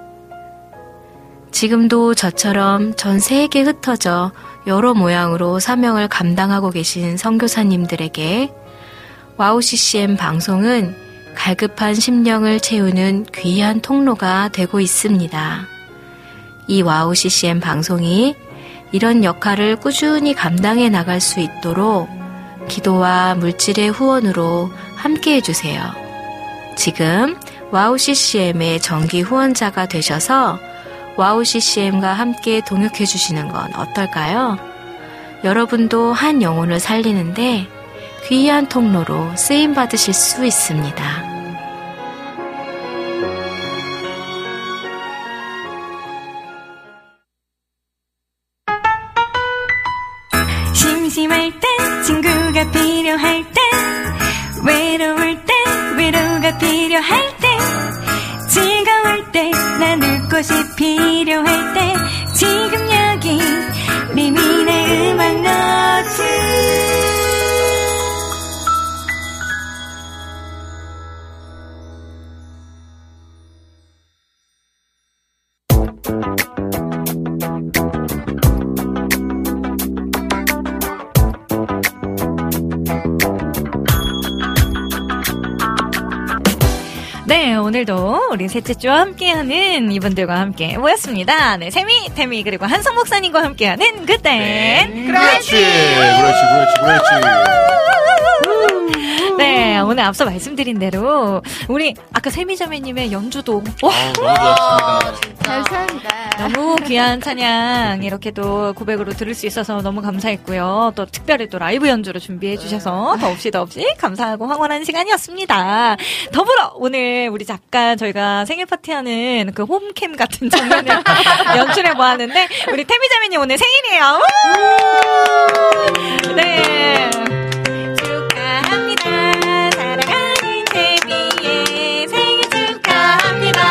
지금도 저처럼 전 세계에 흩어져 여러 모양으로 사명을 감당하고 계신 선교사님들에게 와우 씨씨엠 방송은 갈급한 심령을 채우는 귀한 통로가 되고 있습니다. 이 와우 씨씨엠 방송이 이런 역할을 꾸준히 감당해 나갈 수 있도록 기도와 물질의 후원으로 함께 해주세요. 지금 와우 씨씨엠의 정기 후원자가 되셔서 와우 씨씨엠과 함께 동역해 주시는 건 어떨까요? 여러분도 한 영혼을 살리는데 귀한 통로로 쓰임 받으실 수 있습니다. 심심할 때 친구가 필요할 때 외로울 때 위로가 필요할 때 즐거울 때 나눌 곳이 필요할 때 지금 여기 리민의 음악 노트. 네, 오늘도 우리 셋째 주와 함께하는 이분들과 함께 모였습니다. 네, 세미, 태미, 그리고 한성 목사님과 함께하는 그땐 네, 그렇지, 그렇지, 그렇지, 그렇지. 네, 오늘 앞서 말씀드린 대로 우리 아까 세미자매님의 연주도 와, 아, 너무 좋았습니다. 감사합니다. 너무 귀한 찬양 이렇게 또 고백으로 들을 수 있어서 너무 감사했고요. 또 특별히 또 라이브 연주로 준비해 주셔서 더없이 더없이 감사하고 황홀한 시간이었습니다. 더불어 오늘 우리 잠깐 저희가 생일 파티하는 그 홈캠 같은 장면을 연출해 보았는데 우리 태미자매님 오늘 생일이에요. 네. 축하합니다. 사랑하는 태미의 생일 축하합니다.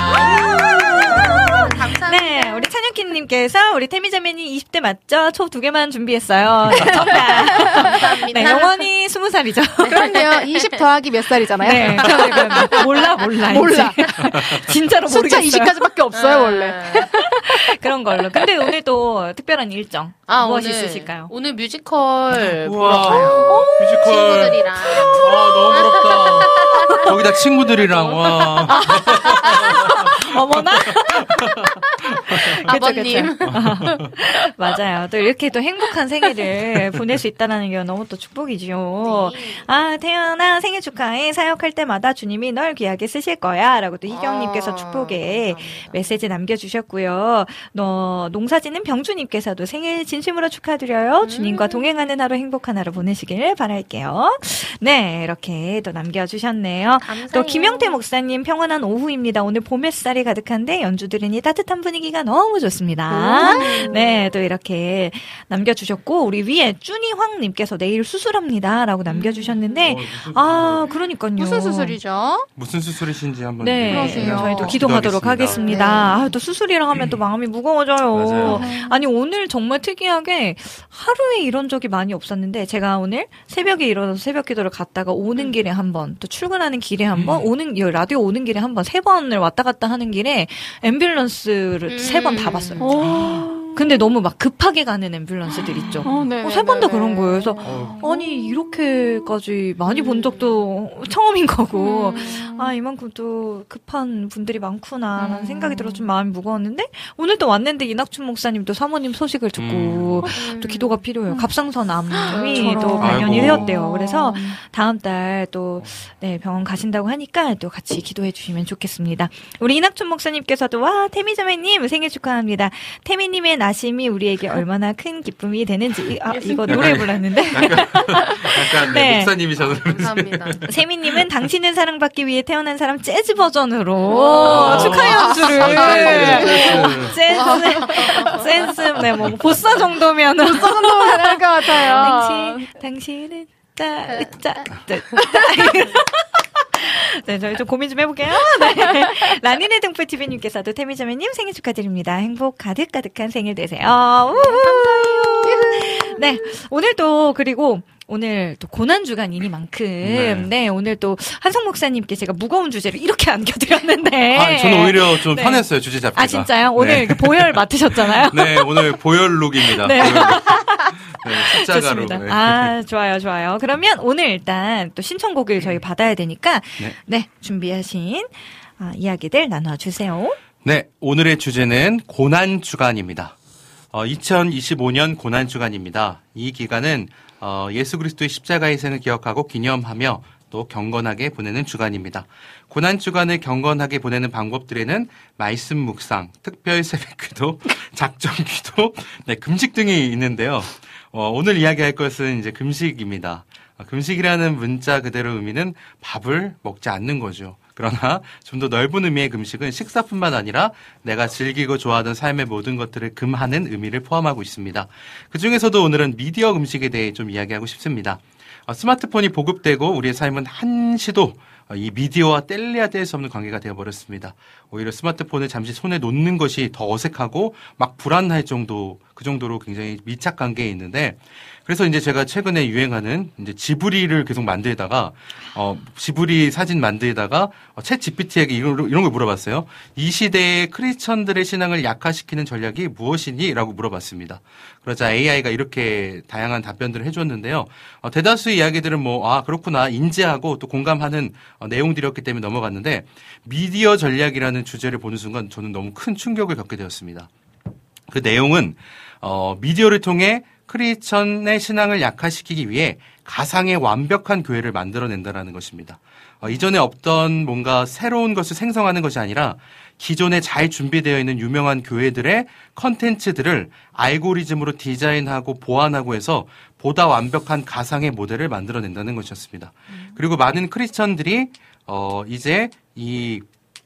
감사합니다. 네, 우리 찬영키님께서 우리 태미자매님 이십 대 맞죠? 초 두 개만 준비했어요. 네, 정답. 감사합니다. 네, 영원히 스무 살이죠. 그런데요, 이십 더하기 몇 살이잖아요? 네, 그러네, 그러네. 몰라, 몰라. 몰라. 진짜로 모르겠어요. 숫자 이십까지밖에 없어요, 네. 원래. 그런 걸로. 근데 오늘 또 특별한 일정. 아, 무엇이 오늘, 있으실까요? 오늘 뮤지컬 우와, 보러 가요. 뮤지컬. 친구들이랑. 아, 너무 부럽다. 거기다 친구들이랑, 와. 어머나. 아버님. 그쵸, 그쵸. 맞아요. 또 이렇게 또 행복한 생일을 보낼 수 있다는 게 너무 또 축복이죠. 네. 아, 태연아 생일 축하해. 사역할 때마다 주님이 널 귀하게 쓰실 거야. 라고 또 희경님께서 아, 축복에 감사합니다. 메시지 남겨주셨고요. 너 농사짓는 병주님께서도 생일 진심으로 축하드려요. 음. 주님과 동행하는 하루 행복한 하루 보내시길 바랄게요. 네, 이렇게 또 남겨주셨네요. 감사해요. 또 김영태 목사님 평안한 오후입니다. 오늘 봄 햇살이 가득한데 연주 들으니 따뜻한 분위기가 너무 좋습니다. 오. 네, 또 이렇게 남겨주셨고 우리 위에 쭈니황님께서 내일 수술합니다. 라고 남겨주셨는데 음. 아, 그러니까요. 무슨 수술이죠? 무슨 수술이신지 한번 네, 그러세요. 저희도 기도하도록 하겠습니다. 네. 아, 또 수술이랑 하면 또 마음이 무거워져요. 맞아요. 아니 오늘 정말 특이하게 하루에 이런 적이 많이 없었는데 제가 오늘 새벽에 일어나서 새벽 기도를 갔다가 오는 길에 한 번, 또 출근하는 길에 한 번, 음. 오는 라디오 오는 길에 한 번, 세 번을 왔다 갔다 하는 길에 앰뷸런스를 음. 세 번 다 봤어요. 오. 근데 너무 막 급하게 가는 앰뷸런스들 있죠. 어, 어, 세 번 다 그런 거예요. 그래서 어. 아니 이렇게까지 많이 본 적도 처음인 거고 음. 아 이만큼 또 급한 분들이 많구나라는 음. 생각이 들어 좀 마음이 무거웠는데 오늘 또 왔는데 이낙춘 목사님도 사모님 소식을 듣고 음. 또 기도가 필요해요. 갑상선 암이 음. 또 발견이 되었대요. 그래서 다음 달 또 네, 병원 가신다고 하니까 또 같이 기도해 주시면 좋겠습니다. 우리 이낙춘 목사님께서도 와 태미자매님 생일 축하합니다. 태미님의 나심이 우리에게 얼마나 큰 기쁨이 되는지 아 이거 노래 불렀는데 약간, 약간 네, 네. 목사님이셔서 감사합니다. 세미님은 당신은 사랑받기 위해 태어난 사람 재즈 버전으로 축하 연주를 재즈 재즈 네 뭐 보ssa 정도면 보ssa 정도면 할 것 같아요. 당신 당신은 짜짜짜 네, 저희 좀 고민 좀 해볼게요. 네. 라니네 등불티비님께서도 태미자매님 생일 축하드립니다. 행복 가득가득한 생일 되세요. 감사해요. 네, 오늘 또 그리고 오늘 또 고난주간이니만큼 네. 네, 오늘 또 한성 목사님께 제가 무거운 주제를 이렇게 안겨드렸는데 아, 저는 오히려 좀 네. 편했어요. 주제 잡기가. 아 진짜요? 오늘 네. 보혈 맡으셨잖아요. 네, 오늘 보혈룩입니다. 네. 보혈룩. 네, 십자가로. 좋습니다. 네. 아, 좋아요, 좋아요. 그러면 오늘 일단 또 신청곡을 저희 받아야 되니까 네, 네 준비하신 아, 이야기들 나눠주세요. 네, 오늘의 주제는 고난주간입니다. 어, 이천이십오 년 고난주간입니다. 이 기간은 어, 예수 그리스도의 십자가의 희생을 기억하고 기념하며 또 경건하게 보내는 주간입니다. 고난주간을 경건하게 보내는 방법들에는 말씀 묵상, 특별 새벽기도, 작정기도, 네, 금식 등이 있는데요. 어, 오늘 이야기할 것은 이제 금식입니다. 어, 금식이라는 문자 그대로 의미는 밥을 먹지 않는 거죠. 그러나 좀 더 넓은 의미의 금식은 식사뿐만 아니라 내가 즐기고 좋아하던 삶의 모든 것들을 금하는 의미를 포함하고 있습니다. 그중에서도 오늘은 미디어 금식에 대해 좀 이야기하고 싶습니다. 어, 스마트폰이 보급되고 우리의 삶은 한시도 어, 이 미디어와 뗄래야 뗄 수 없는 관계가 되어버렸습니다. 오히려 스마트폰을 잠시 손에 놓는 것이 더 어색하고 막 불안할 정도, 그 정도로 굉장히 밀착 관계에 있는데 그래서 이제 제가 최근에 유행하는 이제 지브리를 계속 만들다가 어 지브리 사진 만들다가 어, 챗 지피티에게 이런 이런 걸 물어봤어요. 이 시대의 크리스천들의 신앙을 약화시키는 전략이 무엇이니?라고 물어봤습니다. 그러자 에이아이가 이렇게 다양한 답변들을 해줬는데요. 어, 대다수의 이야기들은 뭐 아 그렇구나 인지하고 또 공감하는 어, 내용들이었기 때문에 넘어갔는데 미디어 전략이라는 주제를 보는 순간 저는 너무 큰 충격을 겪게 되었습니다. 그 내용은 어, 미디어를 통해 크리스천의 신앙을 약화시키기 위해 가상의 완벽한 교회를 만들어낸다는 것입니다. 어, 이전에 없던 뭔가 새로운 것을 생성하는 것이 아니라 기존에 잘 준비되어 있는 유명한 교회들의 컨텐츠들을 알고리즘으로 디자인하고 보완하고 해서 보다 완벽한 가상의 모델을 만들어낸다는 것이었습니다. 음. 그리고 많은 크리스천들이 어, 이제 이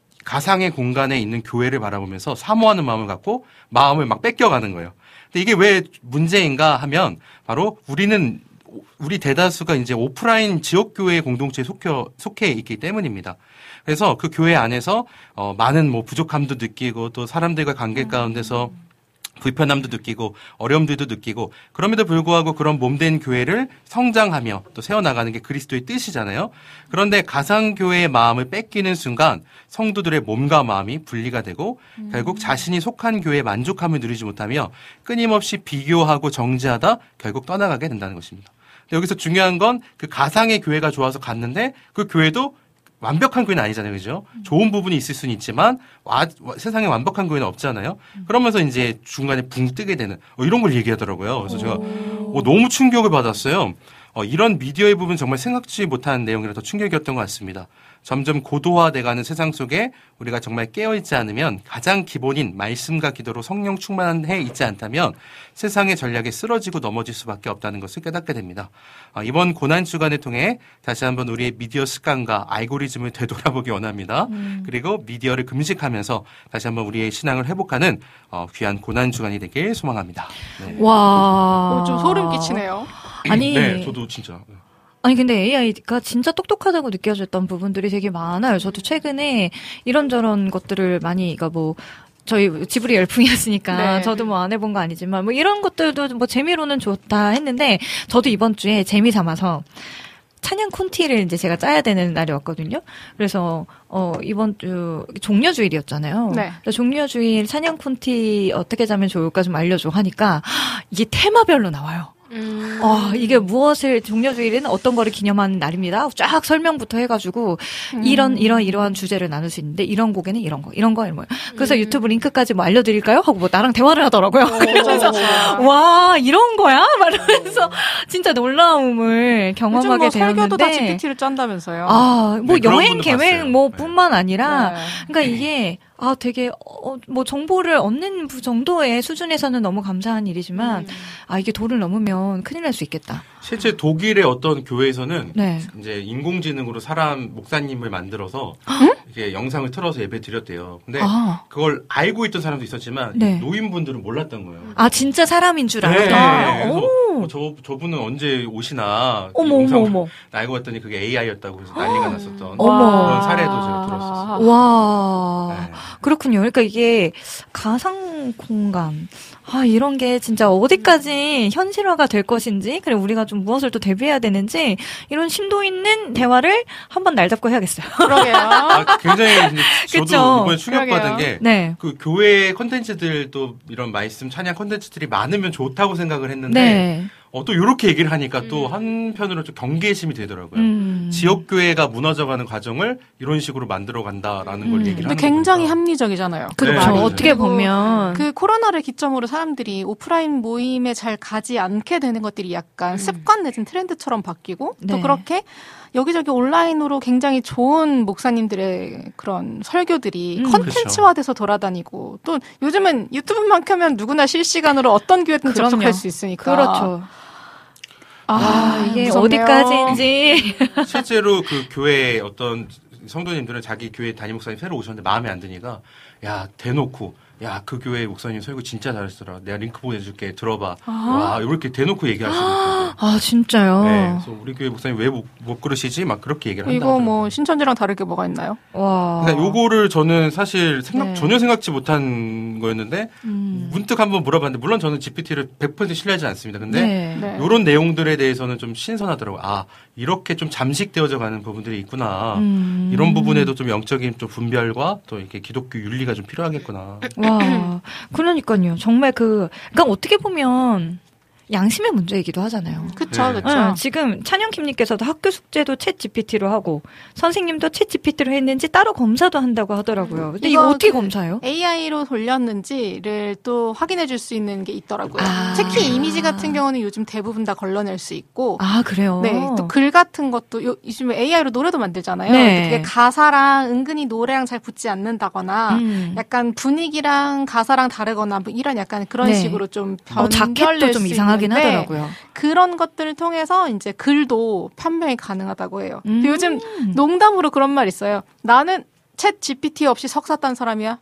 가상의 공간에 있는 교회를 바라보면서 사모하는 마음을 갖고 마음을 막 뺏겨가는 거예요. 근데 이게 왜 문제인가 하면 바로 우리는 우리 대다수가 이제 오프라인 지역교회 공동체에 속혀, 속해 있기 때문입니다. 그래서 그 교회 안에서 어, 많은 뭐 부족함도 느끼고 또 사람들과 관계 가운데서 불편함도 느끼고 어려움들도 느끼고 그럼에도 불구하고 그런 몸된 교회를 성장하며 또 세워나가는 게 그리스도의 뜻이잖아요. 그런데 가상교회의 마음을 뺏기는 순간 성도들의 몸과 마음이 분리가 되고 음. 결국 자신이 속한 교회에 만족함을 누리지 못하며 끊임없이 비교하고 정죄하다 결국 떠나가게 된다는 것입니다. 근데 여기서 중요한 건 그 가상의 교회가 좋아서 갔는데 그 교회도 완벽한 교회는 아니잖아요, 그죠? 좋은 부분이 있을 수는 있지만 와, 와, 세상에 완벽한 교회는 없잖아요. 그러면서 이제 중간에 붕 뜨게 되는 어, 이런 걸 얘기하더라고요. 그래서 제가 어, 너무 충격을 받았어요. 어, 이런 미디어의 부분 정말 생각지 못한 내용이라 더 충격이었던 것 같습니다. 점점 고도화돼가는 세상 속에 우리가 정말 깨어있지 않으면 가장 기본인 말씀과 기도로 성령 충만해 있지 않다면 세상의 전략에 쓰러지고 넘어질 수밖에 없다는 것을 깨닫게 됩니다. 아, 이번 고난주간을 통해 다시 한번 우리의 미디어 습관과 알고리즘을 되돌아보기 원합니다. 음. 그리고 미디어를 금식하면서 다시 한번 우리의 신앙을 회복하는 어, 귀한 고난주간이 되길 소망합니다. 네. 와, 어, 좀 소름 끼치네요. 아니, 네, 저도 진짜. 아니 근데 에이아이가 진짜 똑똑하다고 느껴졌던 부분들이 되게 많아요. 저도 최근에 이런저런 것들을 많이, 그러니까 뭐 저희 지브리 열풍이었으니까 네. 저도 뭐 안 해본 거 아니지만 뭐 이런 것들도 뭐 재미로는 좋다 했는데 저도 이번 주에 재미 삼아서 찬양 콘티를 이제 제가 짜야 되는 날이 왔거든요. 그래서 어 이번 주 종려주일이었잖아요. 네. 종려주일 찬양 콘티 어떻게 짜면 좋을까 좀 알려줘 하니까 이게 테마별로 나와요. 음. 어, 이게 무엇을 종려주일에는 어떤 거를 기념하는 날입니다. 쫙 설명부터 해가지고 음. 이런 이런 이러한 주제를 나눌 수 있는데 이런 곡에는 이런 거 이런 거 이런 거. 그래서 음. 유튜브 링크까지 뭐 알려드릴까요? 하고 뭐 나랑 대화를 하더라고요. 그래서 와 이런 거야? 말하면서 진짜 놀라움을 경험하게 뭐 되었는데. 설교도 다 지피티를 짠다면서요. 아, 뭐 네, 여행 계획 뭐뿐만 아니라 네. 그러니까 이게. 아, 되게, 어, 뭐, 정보를 얻는 정도의 수준에서는 너무 감사한 일이지만, 음. 아, 이게 도를 넘으면 큰일 날 수 있겠다. 실제 독일의 어떤 교회에서는, 네. 이제 인공지능으로 사람 목사님을 만들어서, 응? 이렇게 영상을 틀어서 예배 드렸대요. 근데, 아. 그걸 알고 있던 사람도 있었지만, 네. 노인분들은 몰랐던 거예요. 아, 진짜 사람인 줄 네. 알았다. 네. 어, 저, 저분은 언제 오시나, 어머, 어머, 어머. 알고 봤더니 그게 에이아이였다고 해서 난리가 났었던 어머. 그런 사례도 제가 들었었어요. 와. 네. 그렇군요. 그러니까 이게 가상 공간. 아, 이런 게 진짜 어디까지 현실화가 될 것인지, 그리고 우리가 좀 무엇을 또 대비해야 되는지, 이런 심도 있는 대화를 한번 날 잡고 해야겠어요. 그러게요. 아, 굉장히, 저도 그쵸? 이번에 충격받은 게, 네. 그 교회 컨텐츠들도 이런 말씀, 찬양 컨텐츠들이 많으면 좋다고 생각을 했는데, 네. 어, 또 이렇게 얘기를 하니까 음. 또 한편으로 좀 경계심이 되더라고요. 음. 지역교회가 무너져가는 과정을 이런 식으로 만들어 간다라는 걸 음. 얘기를 하는 근데 굉장히 거니까. 합리적이잖아요. 그렇죠. 네, 어떻게 보면. 그 코로나를 기점으로 사람들이 오프라인 모임에 잘 가지 않게 되는 것들이 약간 음. 습관 내진 트렌드처럼 바뀌고 네. 또 그렇게 여기저기 온라인으로 굉장히 좋은 목사님들의 그런 설교들이 음. 컨텐츠화돼서 돌아다니고 또 요즘은 유튜브만 켜면 누구나 실시간으로 어떤 교회든 그럼요. 접속할 수 있으니까. 그렇죠. 아, 아, 이게 무섭네요. 어디까지인지. 실제로 그 교회 어떤 성도님들은 자기 교회 담임 목사님 새로 오셨는데 마음에 안 드니까 야 대놓고 야 그 교회 목사님 설교 진짜 잘했더라. 내가 링크 보내줄게 들어봐. 아. 와 이렇게 대놓고 얘기하시는 아 진짜요? 네, 그래서 우리 교회 목사님 왜 못 못 그러시지? 막 그렇게 얘기를 한다. 이거 뭐 신천지랑 다를 게 뭐가 있나요? 와. 그러니까 요거를 저는 사실 생각 네. 전혀 생각지 못한 거였는데 음. 문득 한번 물어봤는데 물론 저는 지피티를 백 퍼센트 신뢰하지 않습니다. 근데 네. 네. 요런 내용들에 대해서는 좀 신선하더라고요. 아 이렇게 좀 잠식되어져 가는 부분들이 있구나. 음. 이런 부분에도 좀 영적인 좀 분별과 또 이렇게 기독교 윤리가 좀 필요하겠구나. 와. 그러니까요. 정말 그, 그러니까 어떻게 보면 양심의 문제이기도 하잖아요. 그쵸, 네. 그쵸. 네, 지금 찬영킴님께서도 학교 숙제도 챗 지피티로 하고 선생님도 챗 지피티로 했는지 따로 검사도 한다고 하더라고요. 근데 이거, 이거 어떻게 그 검사해요? 에이아이로 돌렸는지를 또 확인해 줄 수 있는 게 있더라고요. 아. 특히 이미지 같은 경우는 요즘 대부분 다 걸러낼 수 있고. 아, 그래요? 네. 또 글 같은 것도 요, 요즘에 에이아이로 노래도 만들잖아요. 네. 그게 가사랑 은근히 노래랑 잘 붙지 않는다거나 음. 약간 분위기랑 가사랑 다르거나 뭐 이런 약간 그런 네. 식으로 좀 어, 자켓도 변별될 좀 수 이상하긴 있는데 하더라고요. 그런 것들을 통해서 이제 글도 판명이 가능하다고 해요. 음. 요즘 농담으로 그런 말 있어요. 나는 챗 지피티 없이 석사 딴 사람이야.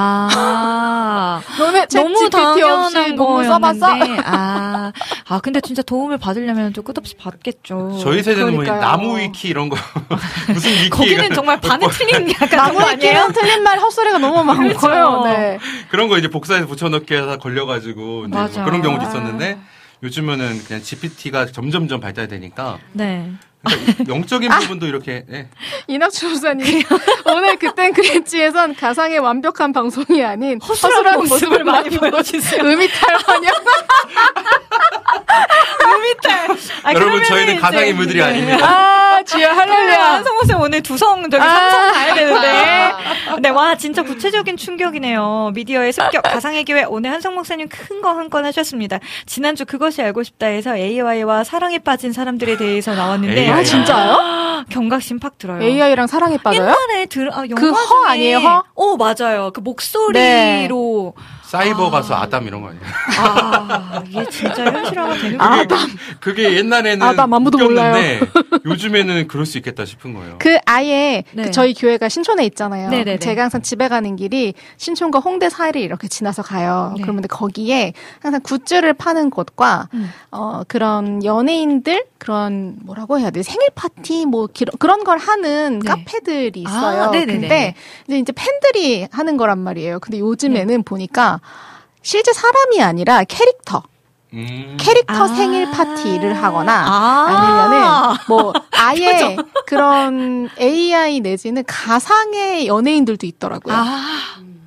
아. 너네 챗 너무 지피티 없이 당연한 논문 써봤어? 거였는데. 아. 아, 근데 진짜 도움을 받으려면 또 끝없이 받겠죠. 저희 세대는 뭐 그러니까요. 나무 위키 이런 거 무슨 위키 거기는 정말 반은 틀린 약간 나무 그런 거 아니에요? 위키는 틀린 말 헛소리가 너무 많고요. 그렇죠. 네. 그런 거 이제 복사해서 붙여넣기 하다 걸려가지고 이제 맞아. 뭐 그런 경우도 있었는데 요즘은 그냥 지피티가 점점점 발달되니까 네. 그러니까 영적인 부분도 이렇게 네. 이낙주 목사님 오늘 그땐 그랬지에선 가상의 완벽한 방송이 아닌 허술한 모습을 많이 보여주세요. 음이탈 환영. 음이탈. 아, 여러분 그러면은 저희는 이제- 가상 인물들이 네. 아닙니다. 아, 주여. 할렐루야. 한성호 오늘 두성 저기 아. 삼성 가야 되는데. 네, 와 진짜 구체적인 충격이네요. 미디어의 습격, 가상의 교회. 오늘 한성 목사님 큰 거 한 건 하셨습니다. 지난주 그것이 알고 싶다에서 에이아이와 사랑에 빠진 사람들에 대해서 나왔는데. 아 진짜요? 경각심 팍 들어요. 에이아이랑 사랑에 빠져요? 옛날에 들 아, 영화 그 허 아니에요? 허? 오 맞아요. 그 목소리로. 네. 사이버 가수 아. 아담 이런 거 아니에요? 아, 이게 진짜 현실화가 되는 거예요. 아담. 그게 옛날에는 아담 아무도 몰라요. 요즘에는 그럴 수 있겠다 싶은 거예요. 그 아예 네. 그 저희 교회가 신촌에 있잖아요. 네네네. 제가 항상 집에 가는 길이 신촌과 홍대 사이를 이렇게 지나서 가요. 네. 그러면 거기에 항상 굿즈를 파는 곳과 음. 어 그런 연예인들 그런 뭐라고 해야 돼 생일 파티 뭐 기, 그런 걸 하는 네. 카페들이 있어요. 아, 네네네. 근데 이제 이제 팬들이 하는 거란 말이에요. 근데 요즘에는 네. 보니까 실제 사람이 아니라 캐릭터. 음. 캐릭터 아. 생일 파티를 하거나 아. 아니면은 뭐 아예 그런 에이아이 내지는 가상의 연예인들도 있더라고요. 아.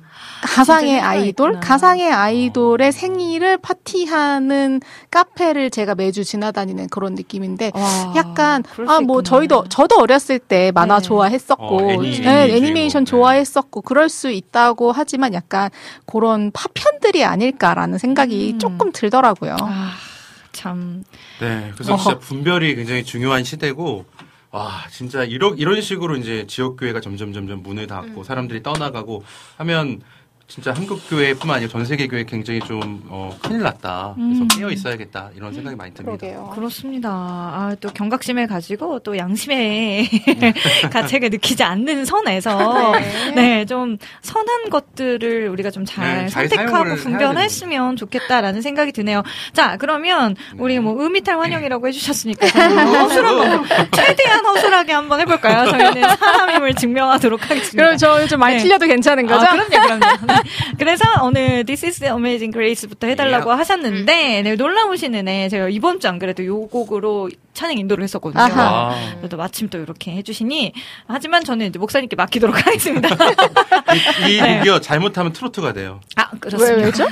가상의 아이돌, 있구나. 가상의 아이돌의 생일을 파티하는 카페를 제가 매주 지나다니는 그런 느낌인데, 와, 약간 그럴 수 아 뭐 있구나. 저희도 저도 어렸을 때 만화 네. 좋아했었고, 어, 애니, 네, 애니 애니메이션 주인공. 좋아했었고 그럴 수 있다고 하지만 약간 그런 파편들이 아닐까라는 생각이 음. 조금 들더라고요. 아, 참. 네, 그래서 어허. 진짜 분별이 굉장히 중요한 시대고, 와, 진짜 이런 이런 식으로 이제 지역 교회가 점점 점점 문을 닫고 음. 사람들이 떠나가고 하면 진짜 한국 교회뿐만 아니라 전 세계 교회 굉장히 좀 어, 큰일 났다. 그래서 음. 깨어 있어야겠다 이런 생각이 많이 듭니다. 그러게요. 그렇습니다. 아, 또 경각심을 가지고 또 양심의 가책을 느끼지 않는 선에서 네. 네, 좀 선한 것들을 우리가 좀 잘 네, 잘 선택하고 사용을 해야 분별했으면 좋겠다라는 생각이 드네요. 자, 그러면 우리 뭐 음이탈 환영이라고 해주셨으니까 네. 허술한 거 최대한 허술하게 한번 해볼까요? 저희는 사람임을 증명하도록 하겠습니다. 그럼 저 좀 많이 네. 틀려도 괜찮은 거죠? 아, 그럼요, 그럼요. 네. 그래서 오늘 This is the Amazing Grace부터 해달라고 Yep. 하셨는데 네, 놀라우신 은혜 제가 이번 주 안 그래도 요 곡으로 찬양 인도를 했었거든요. 아하. 그래도 마침 또 이렇게 해주시니 하지만 저는 이제 목사님께 맡기도록 하겠습니다. 이, 이 네. 곡이요 잘못하면 트로트가 돼요. 아 그렇습니다. 왜 왜죠?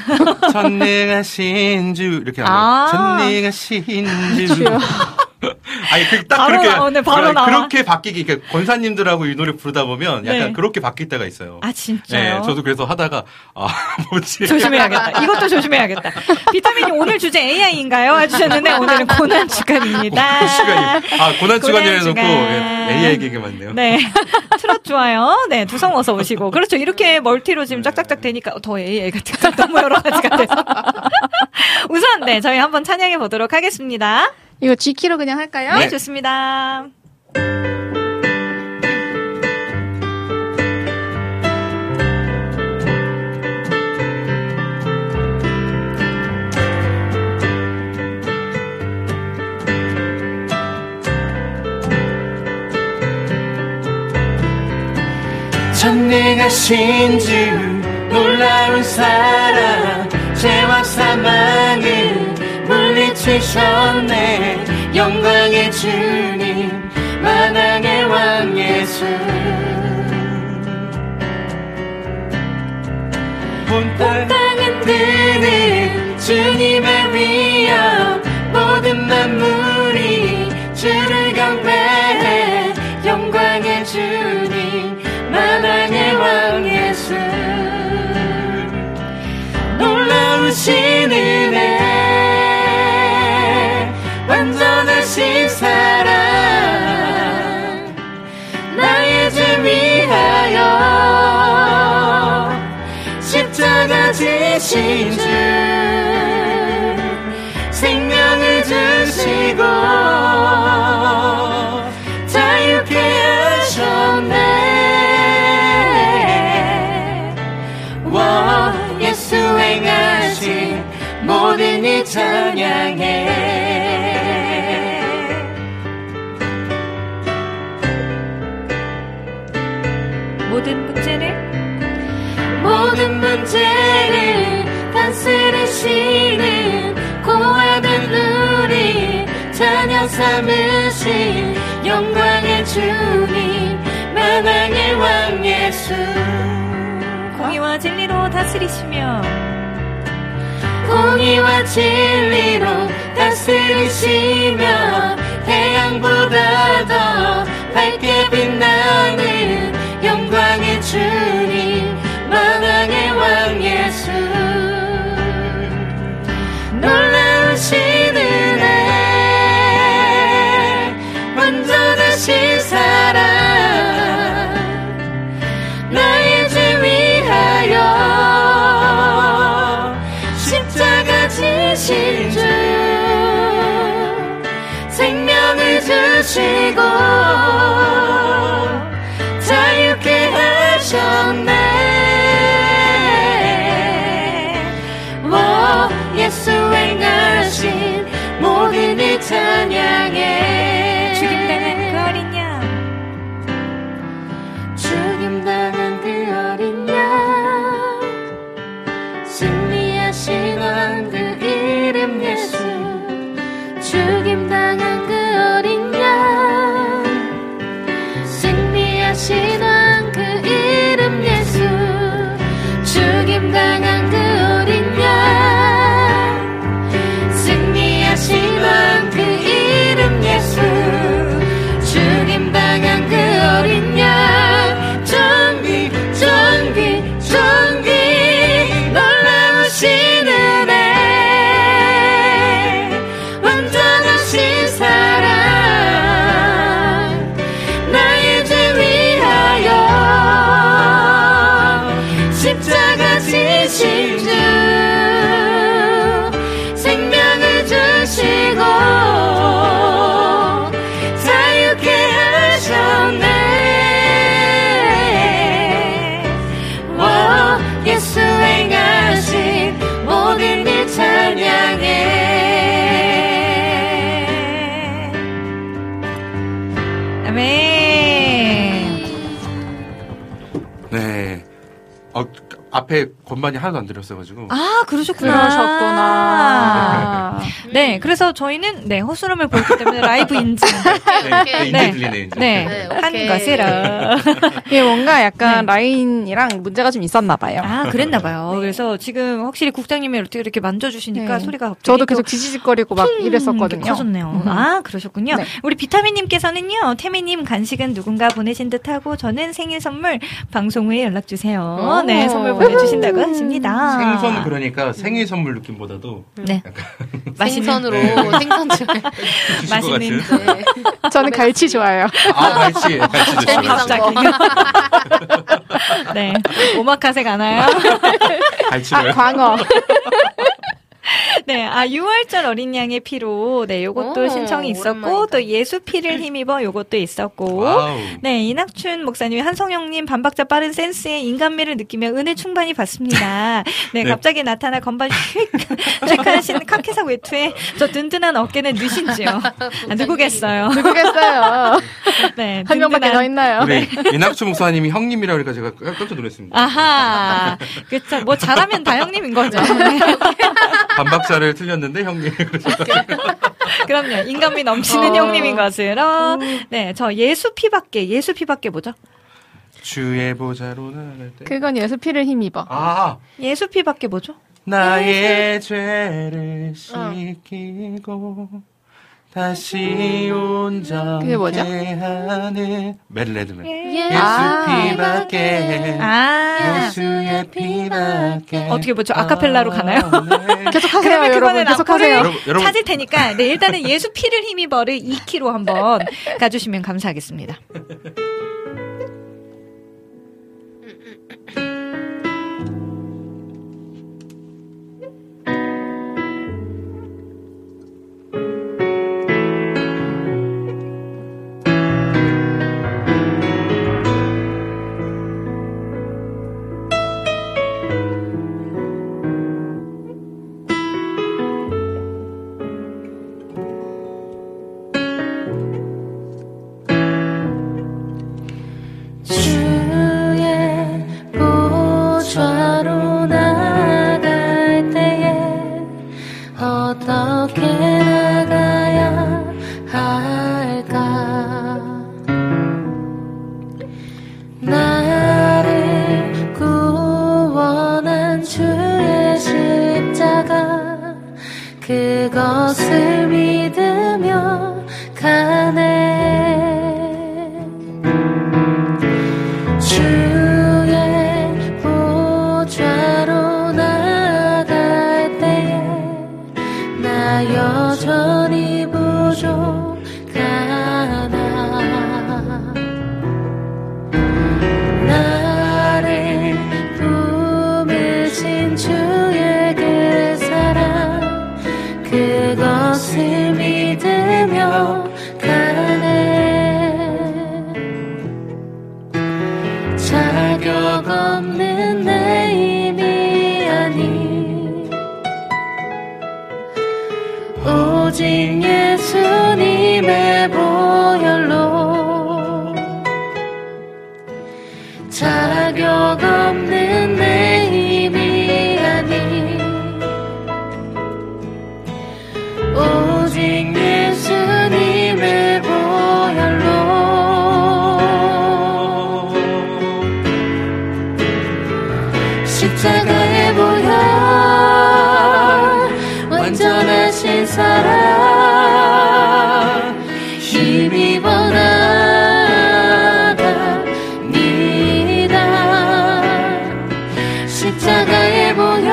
전능하신 주 이렇게 아. 하면 전능하신 주. 아니 그 딱 바로 그렇게 나오네, 바로 그러- 나와. 그렇게 바뀌기 그러니까 권사님들하고 이 노래 부르다 보면 약간 네. 그렇게 바뀔 때가 있어요. 아 진짜요? 네, 저도 그래서 하다가 아 뭐지? 조심해야겠다. 이것도 조심해야겠다. 비타민이 오늘 주제 에이아이인가요? 해주셨는데 오늘은 고난 주간입니다. 고난 주간이 아 고난 주간이 해놓고 주간. 에이아이 얘기가 많네요. 네. 트롯 좋아요. 네. 두성 어서 오시고. 그렇죠. 이렇게 멀티로 지금 짝짝짝 되니까 더 에이아이 같은 너무 여러 가지가 돼서. 우선, 네. 저희 한번 찬양해 보도록 하겠습니다. 이거 G키로 그냥 할까요? 네. 좋습니다. 전능하신 주 놀라운 사랑 죄와 사망을 물리치셨네 영광의 주님 만왕의 왕 예수 온 땅은 드는 주님의 위엄 모든 만물이 주를 경배해 영광의 주님 만왕의 왕 예수 놀라우신 은혜 완전하신 사랑 나의 죄 위하여 십자가 지신 주 생명을 주시고 자유케 하셨네 와 예수 행하신 모든 이 찬양해 모든 문제를 모든 문제를 다스리시는 고아된 우리 자녀 삼으신 영광의 주님 만왕의 왕 예수 공의와 진리로 다스리시며 공의와 진리로 다스리시며 태양보다 더 밝게 빛나는 영광의 주님 만왕의 왕 예수 놀라우신 은혜 완전하신 사랑 나의 죄 위하여 십자가 지신 주 생명을 주시고 자유케 하셨네. 오, 예수 행하신 모든 일 찬양해. 죽임당한 그 어린 양 죽임당한 그 어린 양 승리하신 왕 그 이름 예수 죽임당한 그 어린 양 승리하신 왕 그 이름 예수 죽임당한 그 어린 양 승리하신 왕 그 이름 예수 죽임당한 그 어린 양 정비 정비 정비 놀라우신 은혜 완전하신 사랑 나의 죄 위하여 십자가 지신 주 생명을 주시고 자유케 하셨네. 오, 예수 행하신 모든 일 찬양해. 아멘. 네. 어, 앞에 건반이 하나도 안 들렸어가지고. 아, 그러셨구나. 그러셨구나. 네, 그래서 저희는 네 허술함을 보였기 때문에 라이브 인증. 네, 네, 이제 들리네요, 이제. 네, 네, 한 오케이. 것으로. 이게 뭔가 약간 네. 라인이랑 문제가 좀 있었나 봐요. 아, 그랬나 봐요. 그래서 지금 확실히 국장님이 이렇게, 이렇게 만져주시니까 네. 소리가 갑자기 저도 또 계속 지지직거리고 막 퉁 이랬었거든요. 이렇게 커졌네요. 음. 아, 그러셨군요. 네. 우리 비타민님께서는요, 태미님 간식은 누군가 보내신 듯하고 저는 생일 선물 방송 후에 연락 주세요. 오. 네, 선물 보내주신다고 하십니다. 생선 그러니까 생일 선물 느낌보다도 네. 약간 생선으로 생선 좋아해. 주실 것 맛있는. 같은. 네. 저는 갈치 좋아해요. 아, 갈치. 갈치도 좋아요. 갑자기. 네. 오마카세 가나요? 갈치로요? 아, 광어. 네, 아, 유월절 어린 양의 피로, 네, 요것도 오, 신청이 있었고, 오랜만이다. 또 예수 피를 힘입어 요것도 있었고, 와우. 네, 이낙춘 목사님, 한성영님, 반박자 빠른 센스에 인간미를 느끼며 은혜 충만히 받습니다. 네, 네. 갑자기 나타나 건반 휙, 휙하신 카키색 외투에 저 든든한 어깨는 누신지요. 아, 누구겠어요. 누구겠어요? 네, 한 명밖에 더 있나요? 우리 이낙춘 목사님이 형님이라고 그러니까 제가 깜짝 놀랐습니다. 아하. 그쵸. 뭐 잘하면 다 형님인 거죠. 네. 반박자를 틀렸는데 형님. 그럼요. 인간미 넘치는 어. 형님인 것으로. 네, 저 예수 피밖에, 예수 피밖에 뭐죠? 주의 보좌로 나갈 때. 그건 예수 피를 힘입어. 아, 예수 피밖에 뭐죠? 나의 죄를 씻기고 다시 온전케 그게 뭐죠? 하는 멜레드맨. 예. 예수 아. 피밖에. 아. 예수의 피밖에. 어떻게 뭐죠? 아카펠라로 가나요? 계속 하세요, 그러면 여러분. 그거는 계속 앞으로 하세요. 여러분, 여러분. 찾을 테니까, 네, 일단은 예수 피를 힘입어를 이 키로 한번 가주시면 감사하겠습니다. 그것을 믿으며 가네. 나 여전히 부족하나 나를 품으신 주의 그 사랑 그것을 믿으며 가네 자격 없는 내 힘이 아닌 오직 예수님의 보혈로 자격 없는 내 힘이 아닌 오직 예수님의 보혈로 십자가의 보혈 완전하신 사랑 힘입어 나갑니다 십자가의 보혈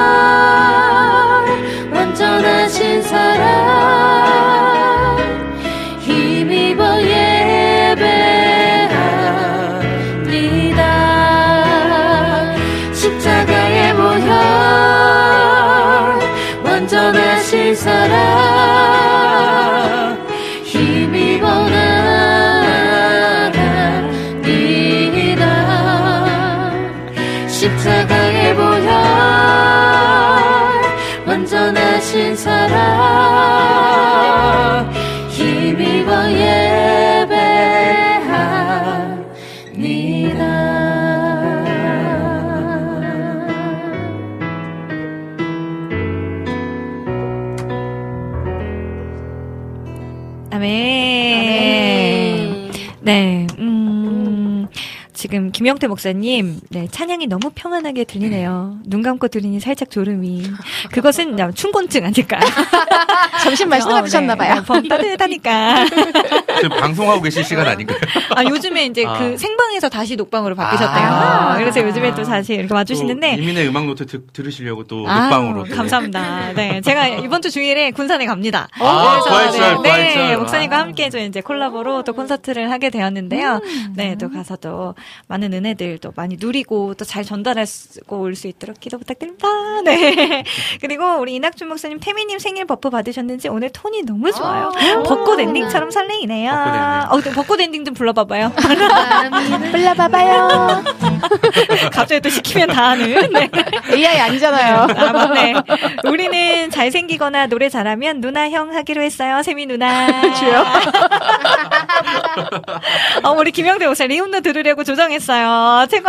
완전하신 사랑 힘입어 예배합니다 십자가의 보혈 완전하신 사랑 힘입어 나갑니다 십자가의 보혈 완전하신 사랑 힘입어 예배합니다 아멘. 네, 음, 지금 김영태 목사님, 네, 찬양이 너무 평안하게 들리네요. 눈 감고 들으니 살짝 졸음이. 그것은 춘곤증 아닐까요? 점심 말씀해 주셨나봐요. 네, 봄 따뜻하니까. 지금 방송하고 계실 시간 아닌가요? 아, 요즘에 이제 아. 그 생방에서 다시 녹방으로 바뀌셨대요. 아. 그래서 요즘에 또 다시 이렇게 와주시는데. 이민의 음악 노트 드, 들으시려고 또 아, 녹방으로. 감사합니다. 네, 제가 이번 주 주일에 군산에 갑니다. 아, 그래서 부활절, 네, 부활절. 네, 목사님과 함께 좀 이제 콜라보로 또 콘서트를 하게 되었는데요. 음. 네, 또 가서 또 많은 은혜들 또 많이 누리고 또 잘 전달하고 올 수 있도록 기도 부탁드립니다. 네. 그리고 우리 이낙준 목사님, 태미님 생일 버프 받으셨는지 오늘 톤이 너무 좋아요. 벚꽃 엔딩처럼 설레이네요. 어, 벚꽃 엔딩 좀 불러봐봐요. 불러봐봐요. 갑자기 또 시키면 다 하는. 네. 에이아이 아니잖아요. 아, 맞네. 우리는 잘생기거나 노래 잘하면 누나 형 하기로 했어요. 세미 누나. 주요. 어, 우리 김영대 목사 리움도 들으려고 조정했어요. 최고.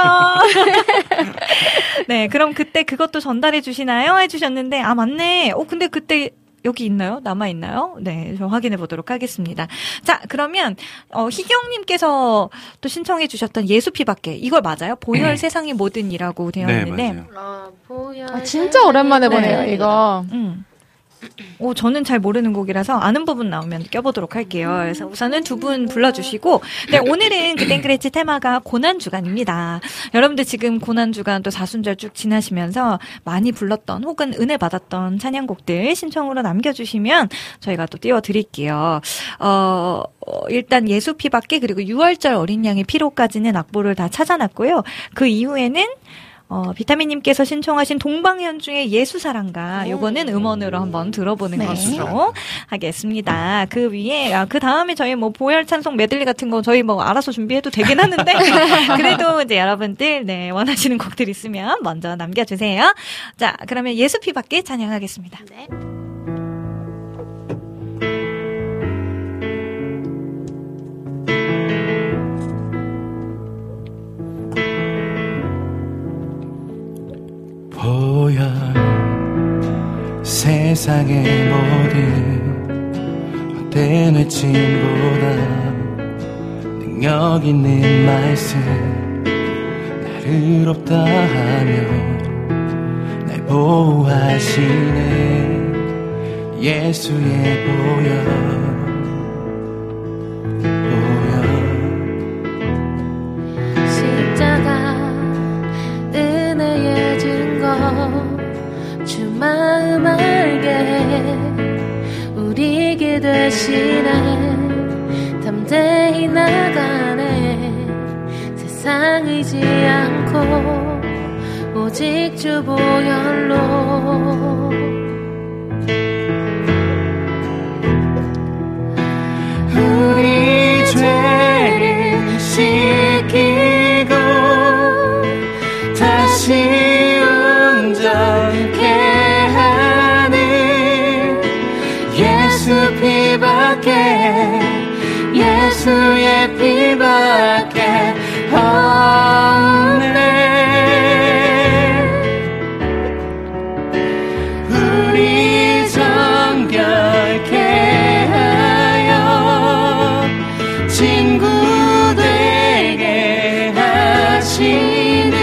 네, 그럼 그때 그것도 전달해 주시나요? 해주셨는데, 아, 맞네. 어, 근데 그때 여기 있나요? 남아있나요? 네, 저 확인해 보도록 하겠습니다. 자, 그러면, 어, 희경님께서 또 신청해 주셨던 예수피밖에, 이걸 맞아요? 보혈 세상의 모든 이라고 되어 네, 있는데. 맞아요. 아, 보혈 아, 진짜 오랜만에 보네요, 네. 이거. 음. 오, 저는 잘 모르는 곡이라서 아는 부분 나오면 껴보도록 할게요. 그래서 우선은 두 분 불러주시고, 네, 오늘은 그땐 그랬지 테마가 고난주간입니다. 여러분들 지금 고난주간 또 사순절 쭉 지나시면서 많이 불렀던 혹은 은혜 받았던 찬양곡들 신청으로 남겨주시면 저희가 또 띄워드릴게요. 어, 어, 일단 예수피밖에 그리고 유월절 어린 양의 피로까지는 악보를 다 찾아놨고요. 그 이후에는 어, 비타민님께서 신청하신 동방현주의 예수사랑가, 요거는 음원으로 한번 들어보는 네. 것으로 하겠습니다. 그 위에, 아, 그 다음에 저희 뭐 보혈찬송 메들리 같은 거 저희 뭐 알아서 준비해도 되긴 하는데, 그래도 이제 여러분들, 네, 원하시는 곡들 있으면 먼저 남겨주세요. 자, 그러면 예수피밖에 찬양하겠습니다. 네. 보혈 세상의 모든 헛된 외침보다 능력 있는 말씀 나를 없다 하며 날 보호하시는 예수의 보혈 보혈 십자가 은혜의 증거 주 마음 알게 보이지 않고 오직 주 보혈로 우리 죄를 씻기고 다시 온전케 하는 예수 피밖에 예수의 피밖에 없네. 우리 정결케 하여 친구 되게 하시는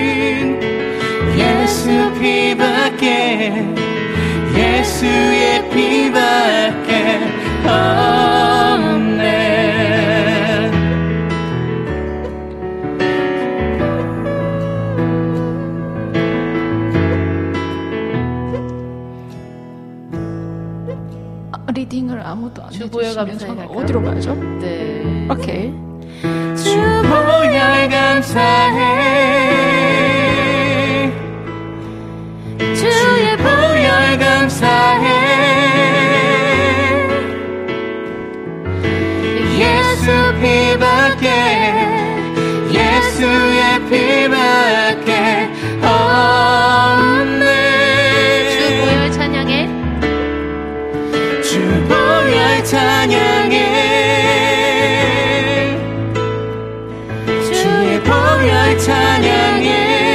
예수 피밖에 예수의 피밖에 없네. 리딩을 아무도 안 주보혈 해주시면 감사해 저는 갈까요? 어디로 가죠? 네. 오케이. 주보혈 감사해 주의 보혈 감사해 예수 피밖에 예수의 피밖에 없네. 주보혈 찬양해 주보혈 찬양해 주의 보혈 찬양해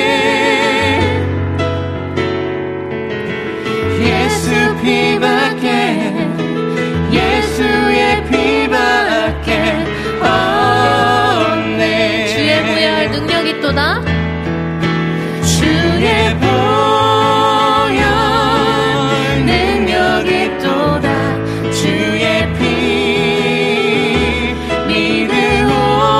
예수 피밖에 예수의 피밖에 없네. 주의 보혈 능력 있도다 주의 보혈 능력 있도다 주의 피 믿으오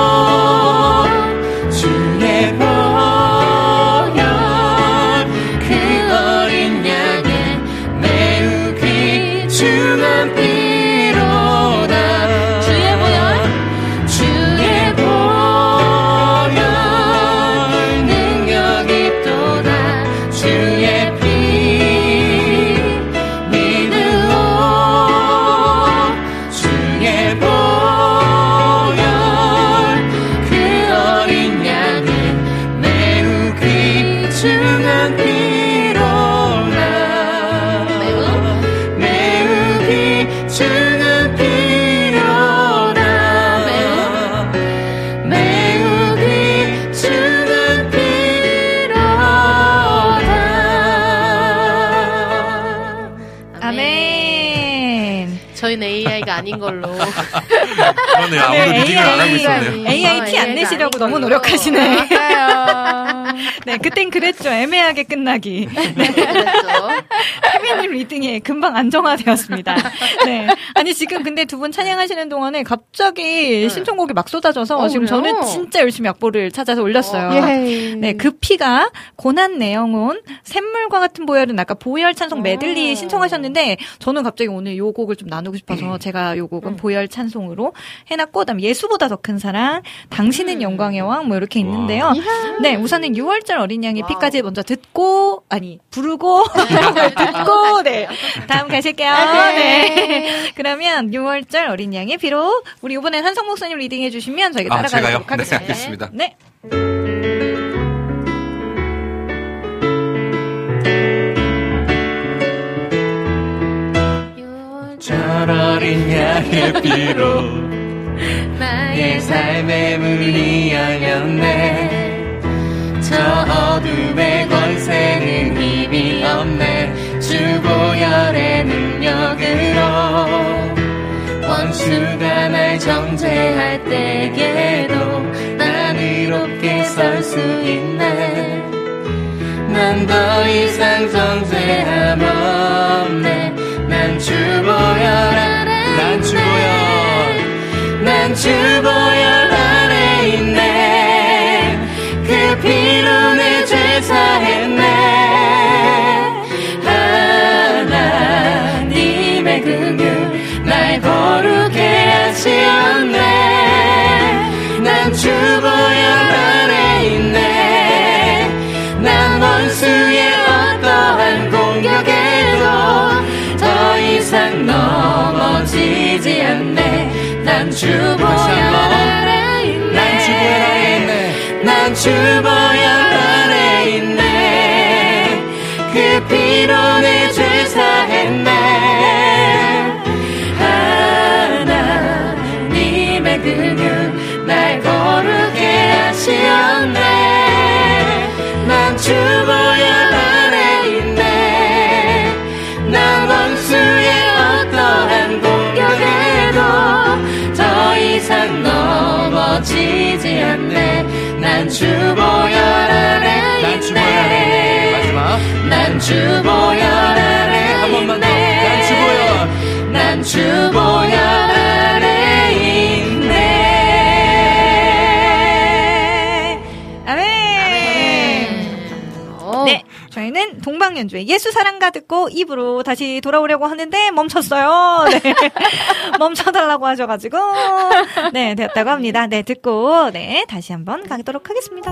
주의 보혈 그 어린 양의 매우 귀중한 피로다. 주의 보혈 주의 보혈 능력 있도다 주의 피 믿으오 주의 보혈 그 어린 양의 매우 귀중한 피로다. 매우 매우 귀중한 피로다. 매우 매우 귀중한 피로다. 아멘. 저희는 에이아이가 아닌 걸로 그러네요. 아무도 리딩을 안 하고 있었네요. 에이아이 티 안 내시려고 너무 노력하시네. 네, 그땐 그랬죠. 애매하게 끝나기. 네. 태민님 리딩에 금방 안정화되었습니다. 네. 아니, 지금 근데 두 분 찬양하시는 동안에 갑자기 신청곡이 막 쏟아져서 어, 지금 그래요? 저는 진짜 열심히 악보를 찾아서 올렸어요. 예. 네, 그 피가 고난 내영혼 샘물과 같은 보혈은 아까 보혈 찬송 메들리 신청하셨는데 저는 갑자기 오늘 요 곡을 좀 나누고 싶어서 제가 요 곡은 보혈 찬송으로 해놨고 그다음 예수보다 더 큰 사랑, 당신은 영광의 왕 뭐 이렇게 있는데요. 네, 우선은 유월절 어린 양의 피까지 먼저 듣고 아니 부르고 듣고 네 다음 가실게요. 네. 그러면 유월절 어린 양의 피로 우리 이번엔 한성 목사님 리딩해 주시면 저희가 아, 제가요? 따라가도록 하겠습니다. 네, 알겠습니다. 네. 절 어린 양의 피로 나의 삶의 문이 열렸네. 저 어둠의 권세는 힘이 없네. 주 보혈의 능력으로 원수가 날 정죄할 때에도 난 의롭게 설 수 있네. 난 더 이상 정죄함 없네. 난 주 보혈 안에 난 주 보혈 난 주 보혈 안에 있네. 그 피로 내 죄 사했네. 하나님의 긍휼 날 거룩해 하시었네. 난 주 보혈 안에 있네. 이상 넘어지지 않네. 난 주보혈 아래 있네. 난 주보혈 아래 있네. 난 주보혈 아래 있네. 그 피로 내 죄 사했네. 하나님의 긍휼 날 거룩해 하시었네. 난 주보혈 아래 있네. 난 원수의 어떠한 공격에도 더 이상 넘어지지 않네. 난 주보혈 아래 있네. 마지막. 난 주보혈 아래 한 번만 더. 난 주보혈. 난 주보혈 아래 있네. 아멘. 아멘. 네. 저희는 동방연주의 예수 사랑가 듣고 입으로 다시 돌아오려고 하는데 멈췄어요. 네. 멈춰달라고 하셔가지고 네 되었다고 합니다. 네 듣고 네 다시 한번 가도록 하겠습니다.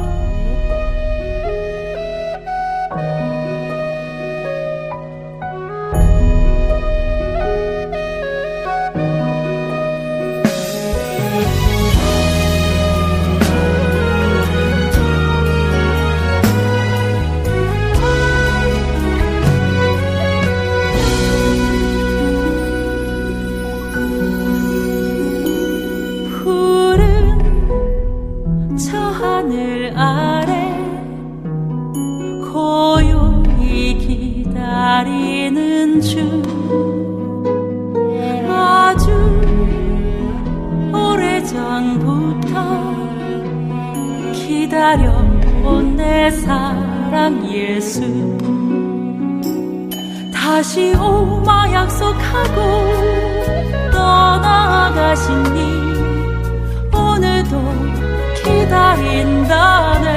하늘 아래 고요히 기다리는 주 아주 오래전부터 기다려온 내 사랑 예수 다시 오마 약속하고 떠나가시니 오늘도 기다린다네.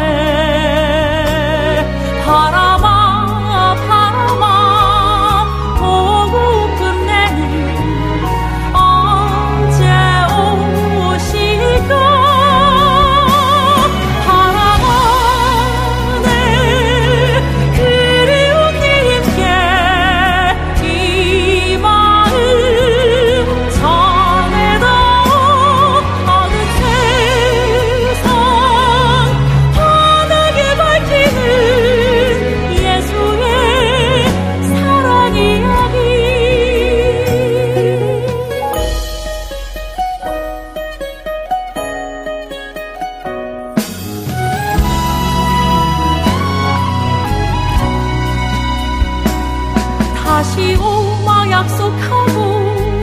바람아 바람아 보고픈 내일 언제 오실까. 바람아 내 그리운 님께 이 마음 전해도 어느 세상 환하게 밝히는 예수의 사랑 이야기. 다시 오마 약속하고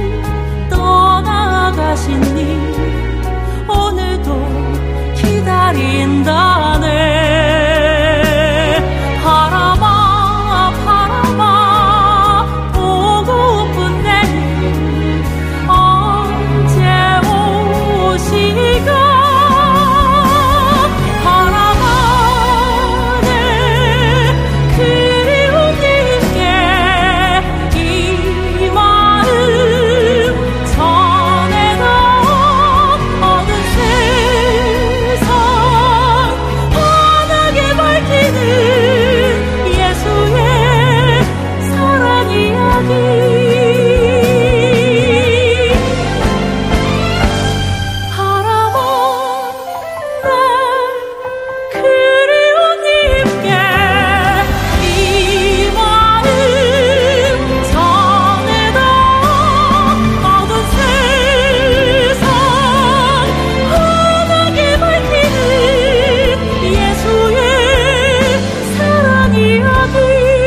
떠나가시니 오늘도 기다린다네. 바람아 바람아 보고픈 내일 언제 오실까. 바람아 내 그리운 님께 이 마음 전해도 어느 세상 환하게 밝히는 예수의 사랑 이야기. 바람아 내 그리운 님께 이 마음 전해도 어느 세상 환하게 밝히는 예수의 사랑 이야기.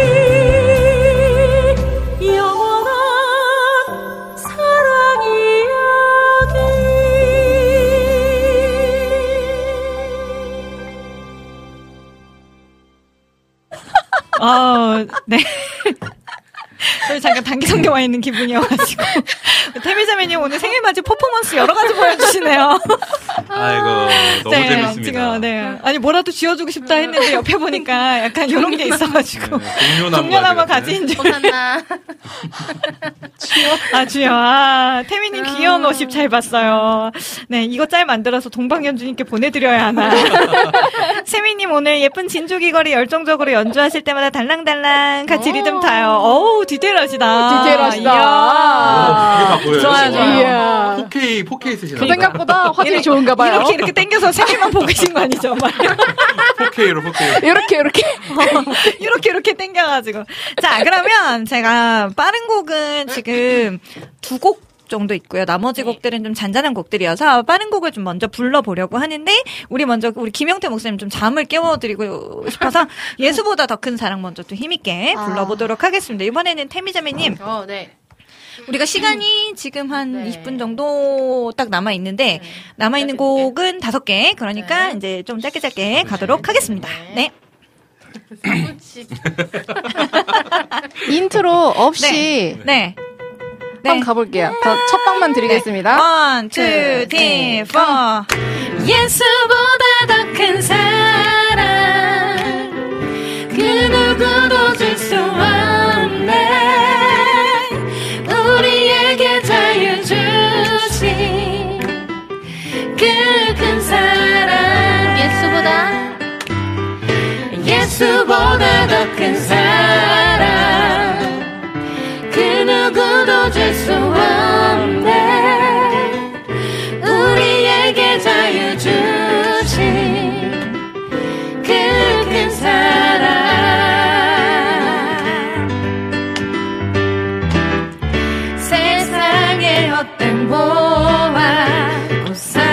영원한 사랑 이야기. 아, 네. 저희 잠깐 단기 성경 와 있는 기분이어가지고 태미자매님 오늘 생일맞이 퍼포먼스 여러 가지 보여주시네요. 아이고 너무 네, 재밌습니다. 지금, 네. 아니 뭐라도 지어주고 싶다 했는데 옆에 보니까 약간 이런 게 있어가지고 네, 동료나무 동료나무 가지인 줄. 고맙나. 아, 주여. 아, 태민님 귀여운 오십 잘 봤어요. 네, 이거 짤 만들어서 동방연주님께 보내드려야 하나. 세미님 오늘 예쁜 진주 귀걸이 열정적으로 연주하실 때마다 달랑달랑 같이 리듬 타요. 어우, 디테일하시다. 디테일하시다. 이야. 보여요. 좋아요, 좋아요. 포케이, 포케이 쓰시나 그 생각보다 화질이 좋은가 봐요. 이렇게, 이렇게 당겨서 세미만 보고 계신 거 아니죠? 포케이로, 포케이. 이렇게, 이렇게. 어, 이렇게, 이렇게 당겨가지고. 자, 그러면 제가 빠른 곡은 지금 두 곡 정도 있고요. 나머지 네. 곡들은 좀 잔잔한 곡들이어서 빠른 곡을 좀 먼저 불러보려고 하는데 우리 먼저 우리 김영태 목사님 좀 잠을 깨워드리고 싶어서 예수보다 더 큰 사랑 먼저 좀 힘있게 아. 불러보도록 하겠습니다. 이번에는 태미자매님. 어, 네. 우리가 시간이 지금 한 네. 이십 분 정도 딱 남아 있는데 네. 남아 있는 곡은 다섯 개. 그러니까 네. 이제 좀 짧게 짧게 네. 가도록 하겠습니다. 네. 인트로 없이 네. 네. 네. 한번 가볼게요. 저 첫 방만 드리겠습니다. 네. One, two, three, four. 예수보다 더 큰 사랑 그 누구도 줄 수 없네. 우리에게 자유 주신 그 큰 사랑 예수보다 예수보다 더 큰 사랑 그 누구도 줄 수 없네. 우리에게 자유 주신 그 큰 사랑 세상의 헛된 보화 곧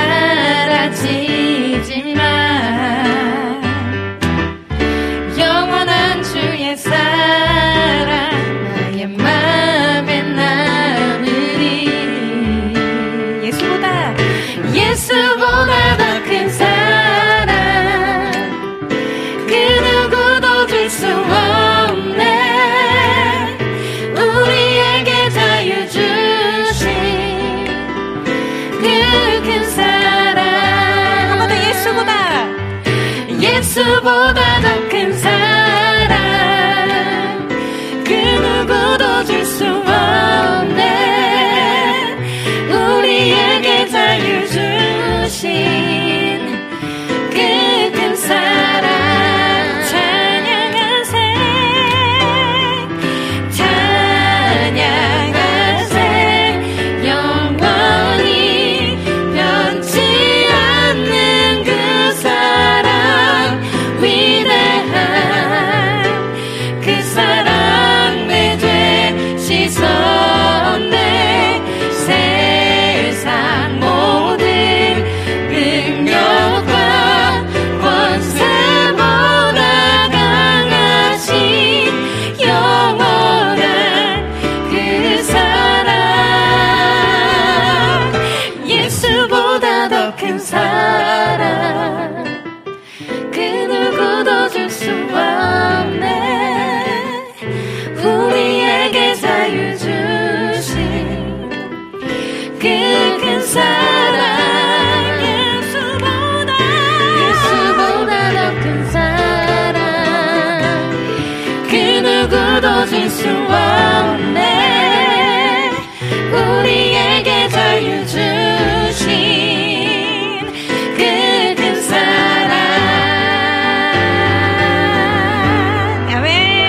사라지지만 영원한 주의 사랑 나의 맘에 남으리. 예수보다 예수보다 더 큰 사랑 그 누구도 줄 수 없네. 우리에게 자유 주신 그 큰 사랑 한 번 더 예수보다 예수보다 더 큰 사랑 그 누구도 줄 수 없네. 우리에게 자유 주신 그 큰 사랑 찬양하세 찬양하세 영원히 변치 않는 그 사랑 위대한 그 사랑 내 죄 씻었네. 세상 모든 능력과 권세보다 강하신 영원한 그 사랑 예수보다 더 큰 사랑 그 누구도 줄 수 없네. 우리에게 자유 주신 그 큰 사랑 예수보다 예수보다 더 큰 사랑 그 누구도 줄 수 없네. 우리에게 자유 주신 그 큰 사랑 아멘.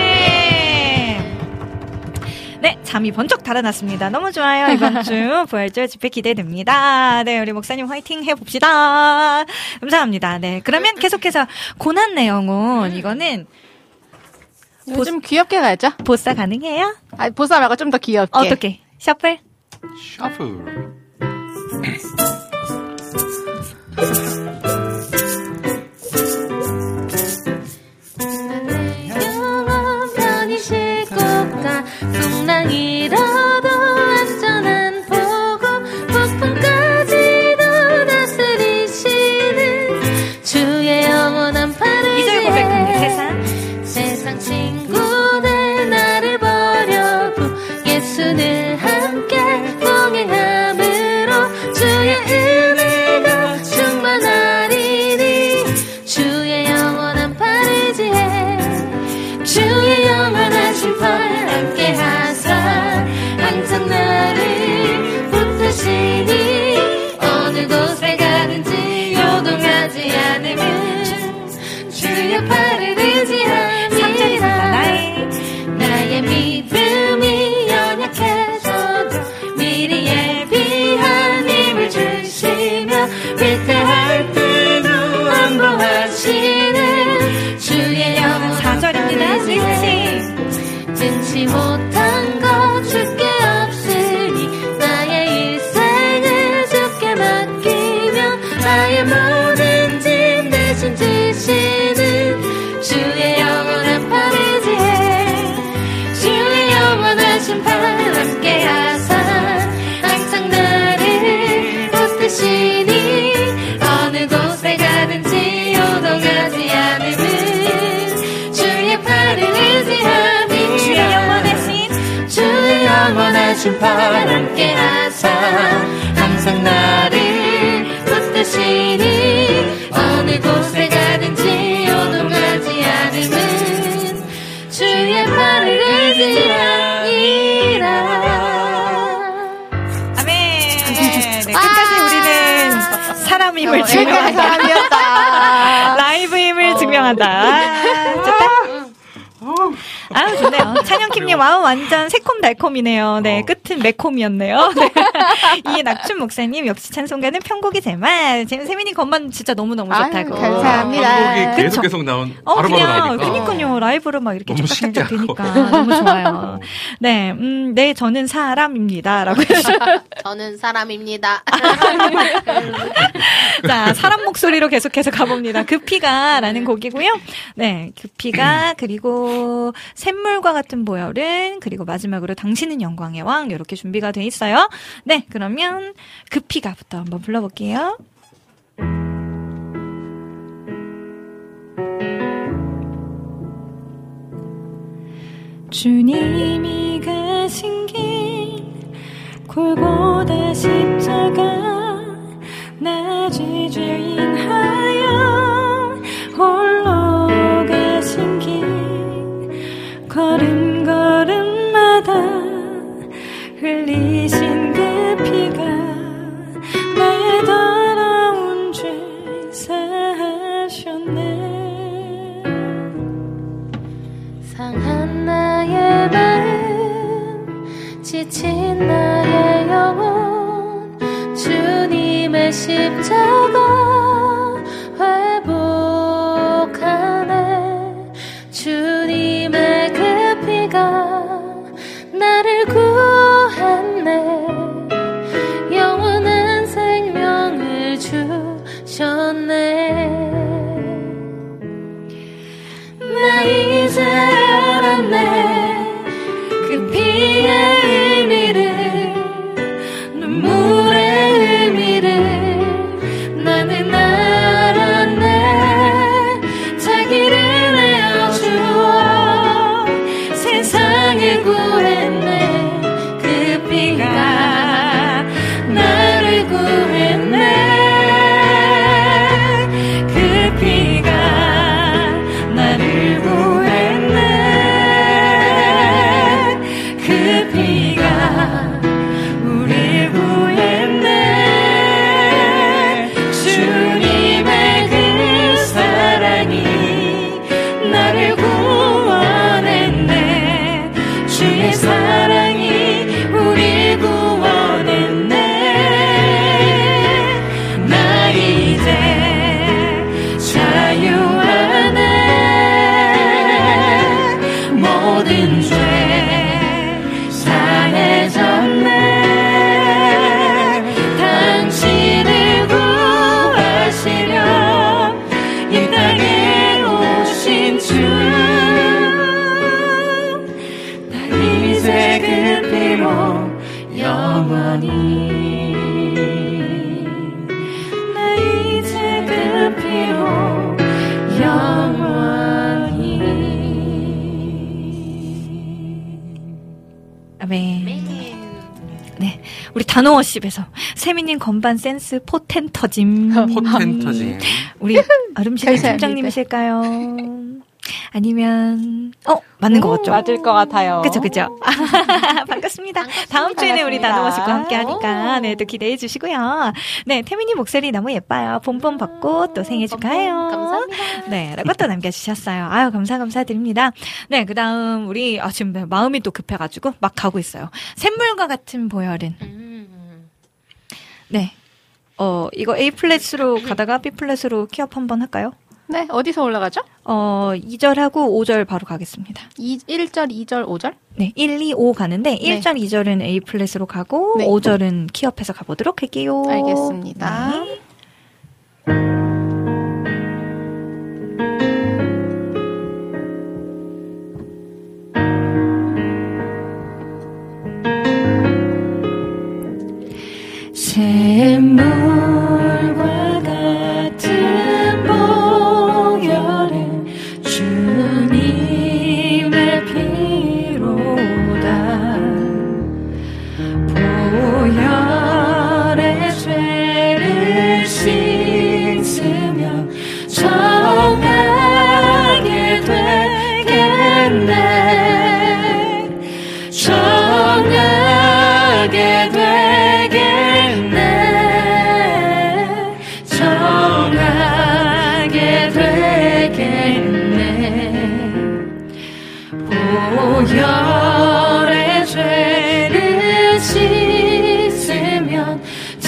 네, 잠이 번쩍 달아났습니다. 너무 좋아요. 이번 주 부활절 집회 기대됩니다. 네, 우리 목사님 화이팅 해봅시다. 감사합니다. 네, 그러면 계속해서 고난 내용은 이거는 요즘 귀엽게 가야죠. 보싸 가능해요? 아, 보싸 말고 좀 더 귀엽게. 어떻게? 셔플? 셔플. 영원 편히 쉴 곳과 풍랑이라도 안전한 보고 폭풍까지도 다스리시는 주의 영원한 팔을 이절 고백합니다. 세상 세상 친구들 나를 버려고 예수는 함께 동행함으로 주의 주님과 함께 하사 항상 나를 붙드시니 어느 곳에 가든지 요동하지 않음은 주의 팔을 의지하니라. 아멘. 네, 끝까지 우리는 사람임을 증명한다. 사람이었다. 라이브임을 증명한다. 좋다. 아유, 좋네요. 찬영킴님, 와우, 완전 새콤달콤이네요. 네, 끝은 매콤이었네요. 네. 이 낙춘 목사님, 역시 찬송가는 편곡이 제맛. 지금 세민이 건반 진짜 너무너무 좋다고. 아유, 감사합니다. 편곡이 계속 계속 나온, 어, 바로바로 그냥, 나오니까. 그니까요. 라이브로 막 이렇게 너무 쫙쫙쫙 되니까 너무 좋아요. 네, 음, 네, 저는 사람입니다. 라고 해주셨어요. 저는 사람입니다. 자, 사람 목소리로 계속해서 가봅니다. 급히가 라는 곡이고요. 네, 급히가, 그리고 샘물과 같은 보혈은, 그리고 마지막으로 당신은 영광의 왕, 이렇게 준비가 돼 있어요. 네, 그러면 급히가부터 한번 불러볼게요. 주님이 가신 길 골고다 십자가 나지 죄인하여 홀로 가신 길 걸음걸음마다 흘리신 그 피가 나의 더러운 죄 사하셨네. 상한 나의 마음 지친 나의 영혼 주님의 십자가 회복하네. 주님의 그 피가 나를 구했네. 영원한 생명을 주셨네. 나 이제 알았네. 그 피의 의미를, 눈물의 의미를 나는 알았네. 자기를 내어주어 세상을 구했네. 그 피가 나를 구했네. 그 피가 나를 구했네. 그 피가 우릴 구했네. 주님의 그 사랑이 나를 구원했네. 주의 사랑이 우릴 구원했네. 나 이제 자유하네. 모든 죄 사해졌네. 당신을 구하시려 이 땅에 오신 주. 나 이제 그 피로 영원히. 나 이제 그 피로 영원히. 아멘. 네, 우리 단호워십에서 세미님 건반 센스 포텐 터짐. 포텐 터짐. 우리 아름씨 팀장님이실까요? 아니면 어 맞는 것 같죠? 맞을 것 같아요. 그쵸 그쵸. 반갑습니다. 다음 주에는 우리 단호워십과 함께하니까 네, 또 기대해 주시고요. 네, 태민이 목소리 너무 예뻐요. 봄봄 벚꽃 또 생일 축하해요. 감사합니다. 네, 라고 또 남겨주셨어요. 아유 감사 감사드립니다. 네, 그 다음 우리 아, 지금 마음이 또 급해가지고 막 가고 있어요. 샘물과 같은 보혈은. 네, 어 이거 A 플랫으로 가다가 B 플랫으로 키업 한번 할까요? 네, 어디서 올라가죠? 어, 이 절하고 오 절 바로 가겠습니다. 이, 일 절, 이 절, 오 절? 네, 일, 이, 오 가는데, 네. 일 절, 이 절은 A 플랫으로 가고, 네. 오 절은 키업해서 가보도록 할게요. 알겠습니다. 네. 샘물과 같은 보혈은 주님의 피로다. 정하게 되겠네 정하게 되겠네 보혈의 죄를 씻으면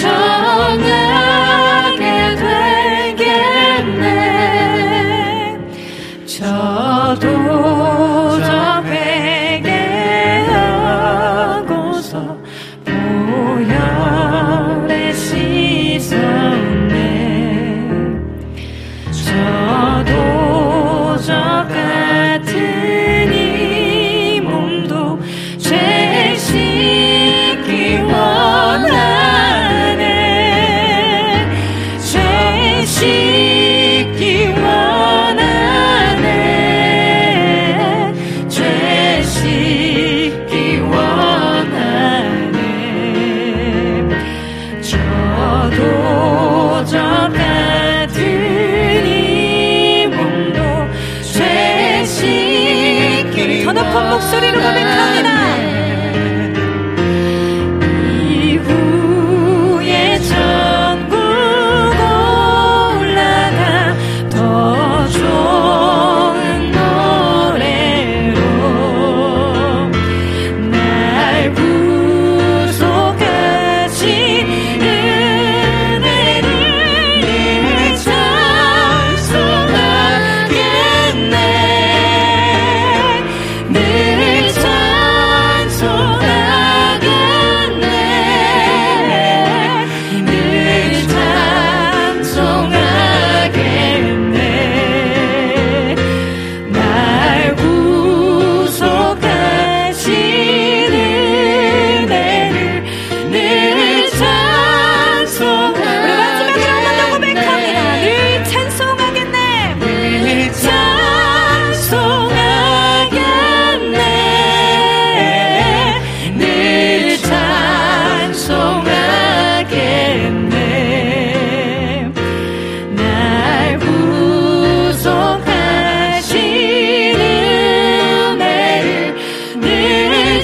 정하게 되겠네 저도 저 회개하고서 보혈에 씻었네 저도 저 같은 이 몸도 죄 씻기 원하네 죄 씻기 원하네 죄 씻기 원하네 저도 저 같은 이 몸도 죄 씻기 더 높은 목소리로 고백합니다. 이후에 천국 올라가 더 좋은 노래로 날 구속하신 은혜를 늘 찬송하겠네 늘 찬송하겠네 늘 찬송하겠네 날 구속하신 은혜를 늘 찬송하겠네 늘 찬송하겠네 늘 찬송하겠네 늘 찬송하겠네 날 구속하신 은혜를 늘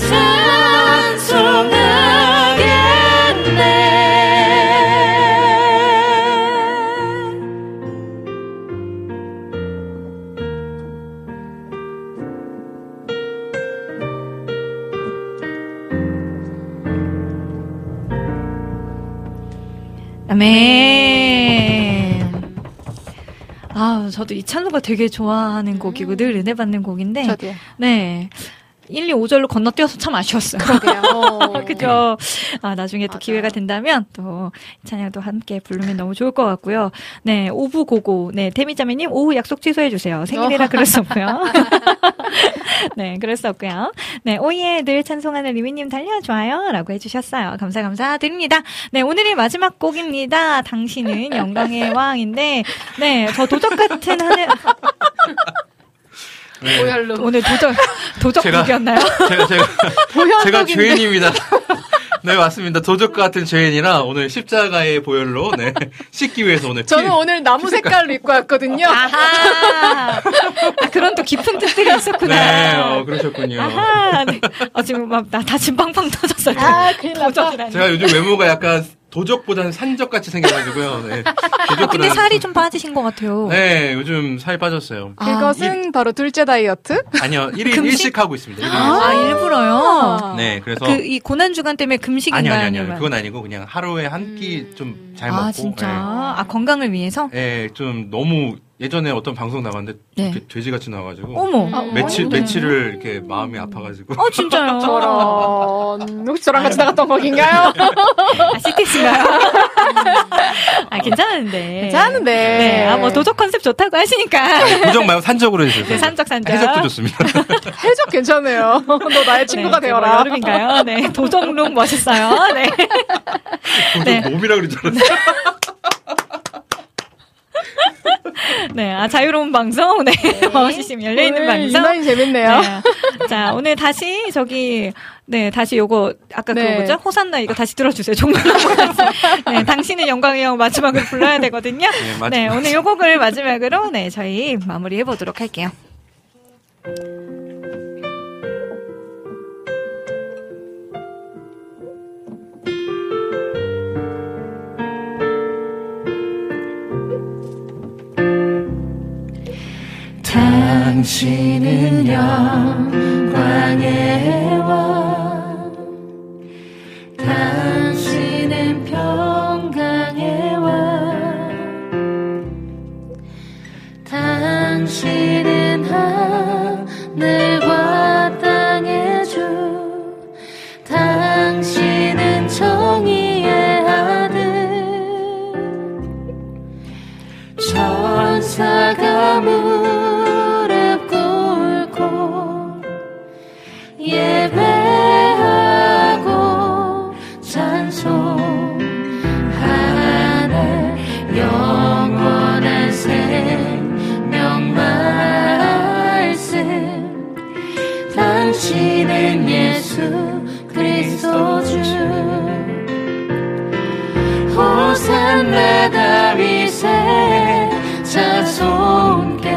아멘. 아, 저도 이 찬송가 되게 좋아하는 곡이고 늘 은혜 받는 곡인데. 저도요. 네. 일, 이, 오 절로 건너뛰어서 참 아쉬웠어요. 그러게요. 그죠? 아, 나중에 또 맞아요. 기회가 된다면 또 찬양도 함께 부르면 너무 좋을 것 같고요. 네, 오부고고. 네, 태미자매님 오후 약속 취소해주세요. 생일이라 그럴 수 없고요. 네, 그럴 수 없고요. 네, 오예, 늘 찬송하는 리미님 달려 좋아요. 라고 해주셨어요. 감사, 감사드립니다. 네, 오늘의 마지막 곡입니다. 당신은 영광의 왕인데, 네, 저 도적 같은 하늘, 네. 보혈로. 오늘 도적, 도적국이었나요? 제가, 제가, 제가 죄인입니다. 네, 맞습니다. 도적 같은 죄인이라 오늘 십자가의 보혈로, 네, 씻기 위해서 오늘. 저는 피, 오늘 나무 색깔로 입고 왔거든요. 아하. 아, 그런 또 깊은 뜻들이 있었구나. 네, 어, 그러셨군요. 아하. 네. 어, 지금 막, 나 다짐 빵빵 터졌어요. 아, 큰일 났다. 제가 요즘 외모가 약간, 도적보다는 산적같이 생겨가지고요. 네. 아, 근데 살이 좀 빠지신 것 같아요. 네, 요즘 살이 빠졌어요. 그것은 아, 바로 둘째 다이어트? 아니요, 일 일 일식하고 있습니다. 일 일 아, 아, 일부러요? 네, 그래서. 그, 이 고난주간 때문에 금식인가요? 아니요, 아니요, 아니요. 그건 아니고 그냥 하루에 한 끼 좀 잘 먹고. 아, 진짜? 네. 아, 건강을 위해서? 네, 좀 너무 예전에 어떤 방송 나갔는데 네. 이렇게 돼지같이 나와가지고. 어머. 아, 며칠, 네. 며칠을 이렇게 마음이 아파가지고. 어, 진짜요? 저런. 혹시 저랑 같이 나갔던 곡인가요? 아, 씨티씨인가요? 아, 괜찮은데. 괜찮은데. 네. 아, 뭐, 도적 컨셉 좋다고 하시니까. 도적 말고 산적으로 해주세요. 네, 산적, 산적. 해적도 좋습니다. 해적 괜찮네요. 너 나의 친구가 네, 되어라. 뭐 여름인가요? 네. 도적룩 멋있어요. 네. 도적 네. 몸이라 그러지 않았어요? 네, 아, 자유로운 방송, 네, 어시심 네. 열려있는 방송. 유난히 재밌네요. 네. 자, 오늘 다시, 저기, 네, 다시 요거, 아까 네. 그거 뭐죠? 호산나 이거 다시 들어주세요. 종료. 네, 당신은 영광의 영 마지막으로 불러야 되거든요. 네, 마지막. 네, 오늘 요 곡을 마지막으로, 네, 저희 마무리해보도록 할게요. 당신은 영광의 왕, 당신은 평강의 왕, 당신은 하늘과 땅의 주, 당신은 정의의 아들, 천사가 무릎 꿇고 예배하고 찬송하네. 영원한 생명 말씀, 당신은 예수 그리스도 주. 호산나 다윗의 자손께,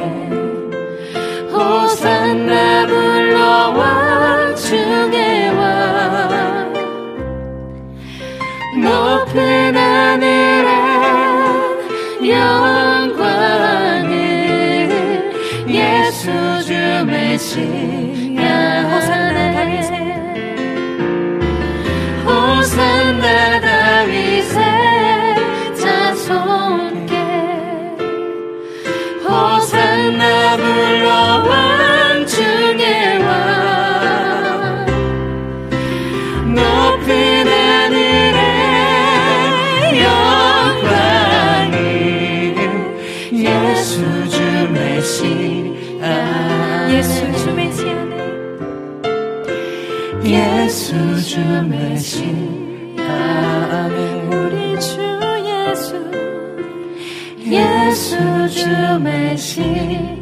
호산나 불러 왕 중의 왕. 높은 하늘에 영광을 예수 주 메시아. 호산나 다윗의, 호산나 다윗의 자손께, 호산나 불러 왕 중의 왕. 높은 하늘에 영광을 예수 주 메시아. 예수 주 메시아네. 예수 주 메시아. 우리 주 예수, 예수 주 메시아네.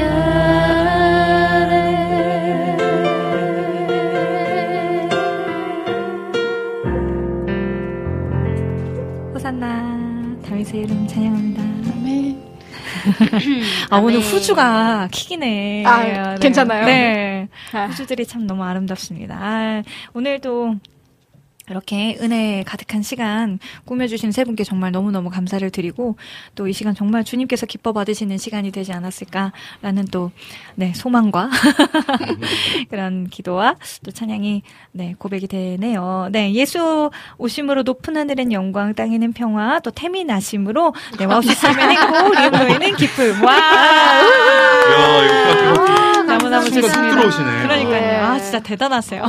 호산나 다윗의 이름 찬양합니다. 아멘. 아, 오늘 후주가 킥이네. 아, 네. 괜찮아요? 네. 아. 후주들이 참 너무 아름답습니다. 아, 오늘도 이렇게 은혜 가득한 시간 꾸며주신 세 분께 정말 너무너무 감사를 드리고, 또 이 시간 정말 주님께서 기뻐 받으시는 시간이 되지 않았을까라는 또, 네, 소망과 그런 기도와 또 찬양이, 네, 고백이 되네요. 네, 예수 오심으로 높은 하늘엔 영광, 땅에는 평화, 또 태미 나심으로, 네, 와우씨 쓰면 행복, 리움노에는 기쁨. 와! 야, 이거 아, 너무너무 좋습니다. 쑥 들어오시네. 그러니까요. 아, 진짜 대단하세요.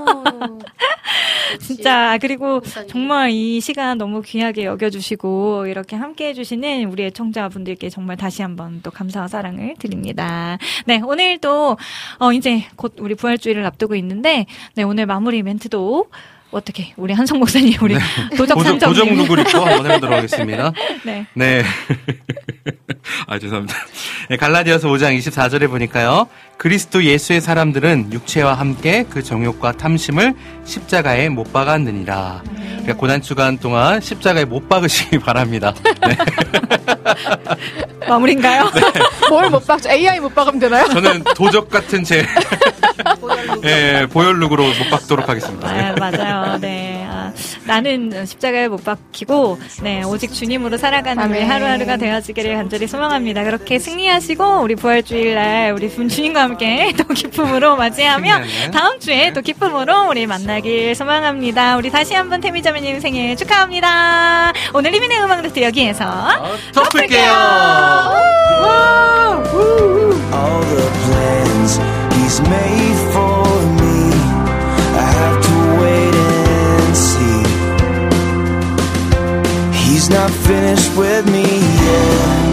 진짜, 그리고 정말 이 시간 너무 귀하게 여겨주시고, 이렇게 함께 해주시는 우리 애청자분들께 정말 다시 한번 또 감사와 사랑을 드립니다. 네, 오늘도, 어, 이제 곧 우리 부활주의를 앞두고 있는데, 네, 오늘 마무리 멘트도 어떻게, 우리 한성 목사님, 우리 네. 도적 도적, 삼정님. 도적 누구를 입고 한번 해보도록 하겠습니다. 네. 네. 아, 죄송합니다. 네, 갈라디아서 오 장 이십사 절에 보니까요. 그리스도 예수의 사람들은 육체와 함께 그 정욕과 탐심을 십자가에 못 박았느니라. 그러니까 고난주간 동안 십자가에 못 박으시기 바랍니다. 네. 마무리인가요? 네. 뭘 못 박죠? 에이아이 못 박으면 되나요? 저는 도적 같은 제 예, 보혈룩으로 못 박도록 하겠습니다. 아, 맞아요. 네. 아, 나는 십자가에 못 박히고, 네, 오직 주님으로 살아가는 우리 하루하루가 되어지기를 간절히 소망합니다. 그렇게 승리하시고, 우리 부활주일날 우리 주님과 함께 또 기쁨으로 맞이하며, 다음 주에 또 기쁨으로 우리 만나길 소망합니다. 우리 다시 한번 태미자매님 생일 축하합니다. 오늘 리빈의 음악노트 여기에서 덮을게요. All the plans he's made for me, I have to wait and see. He's not finished with me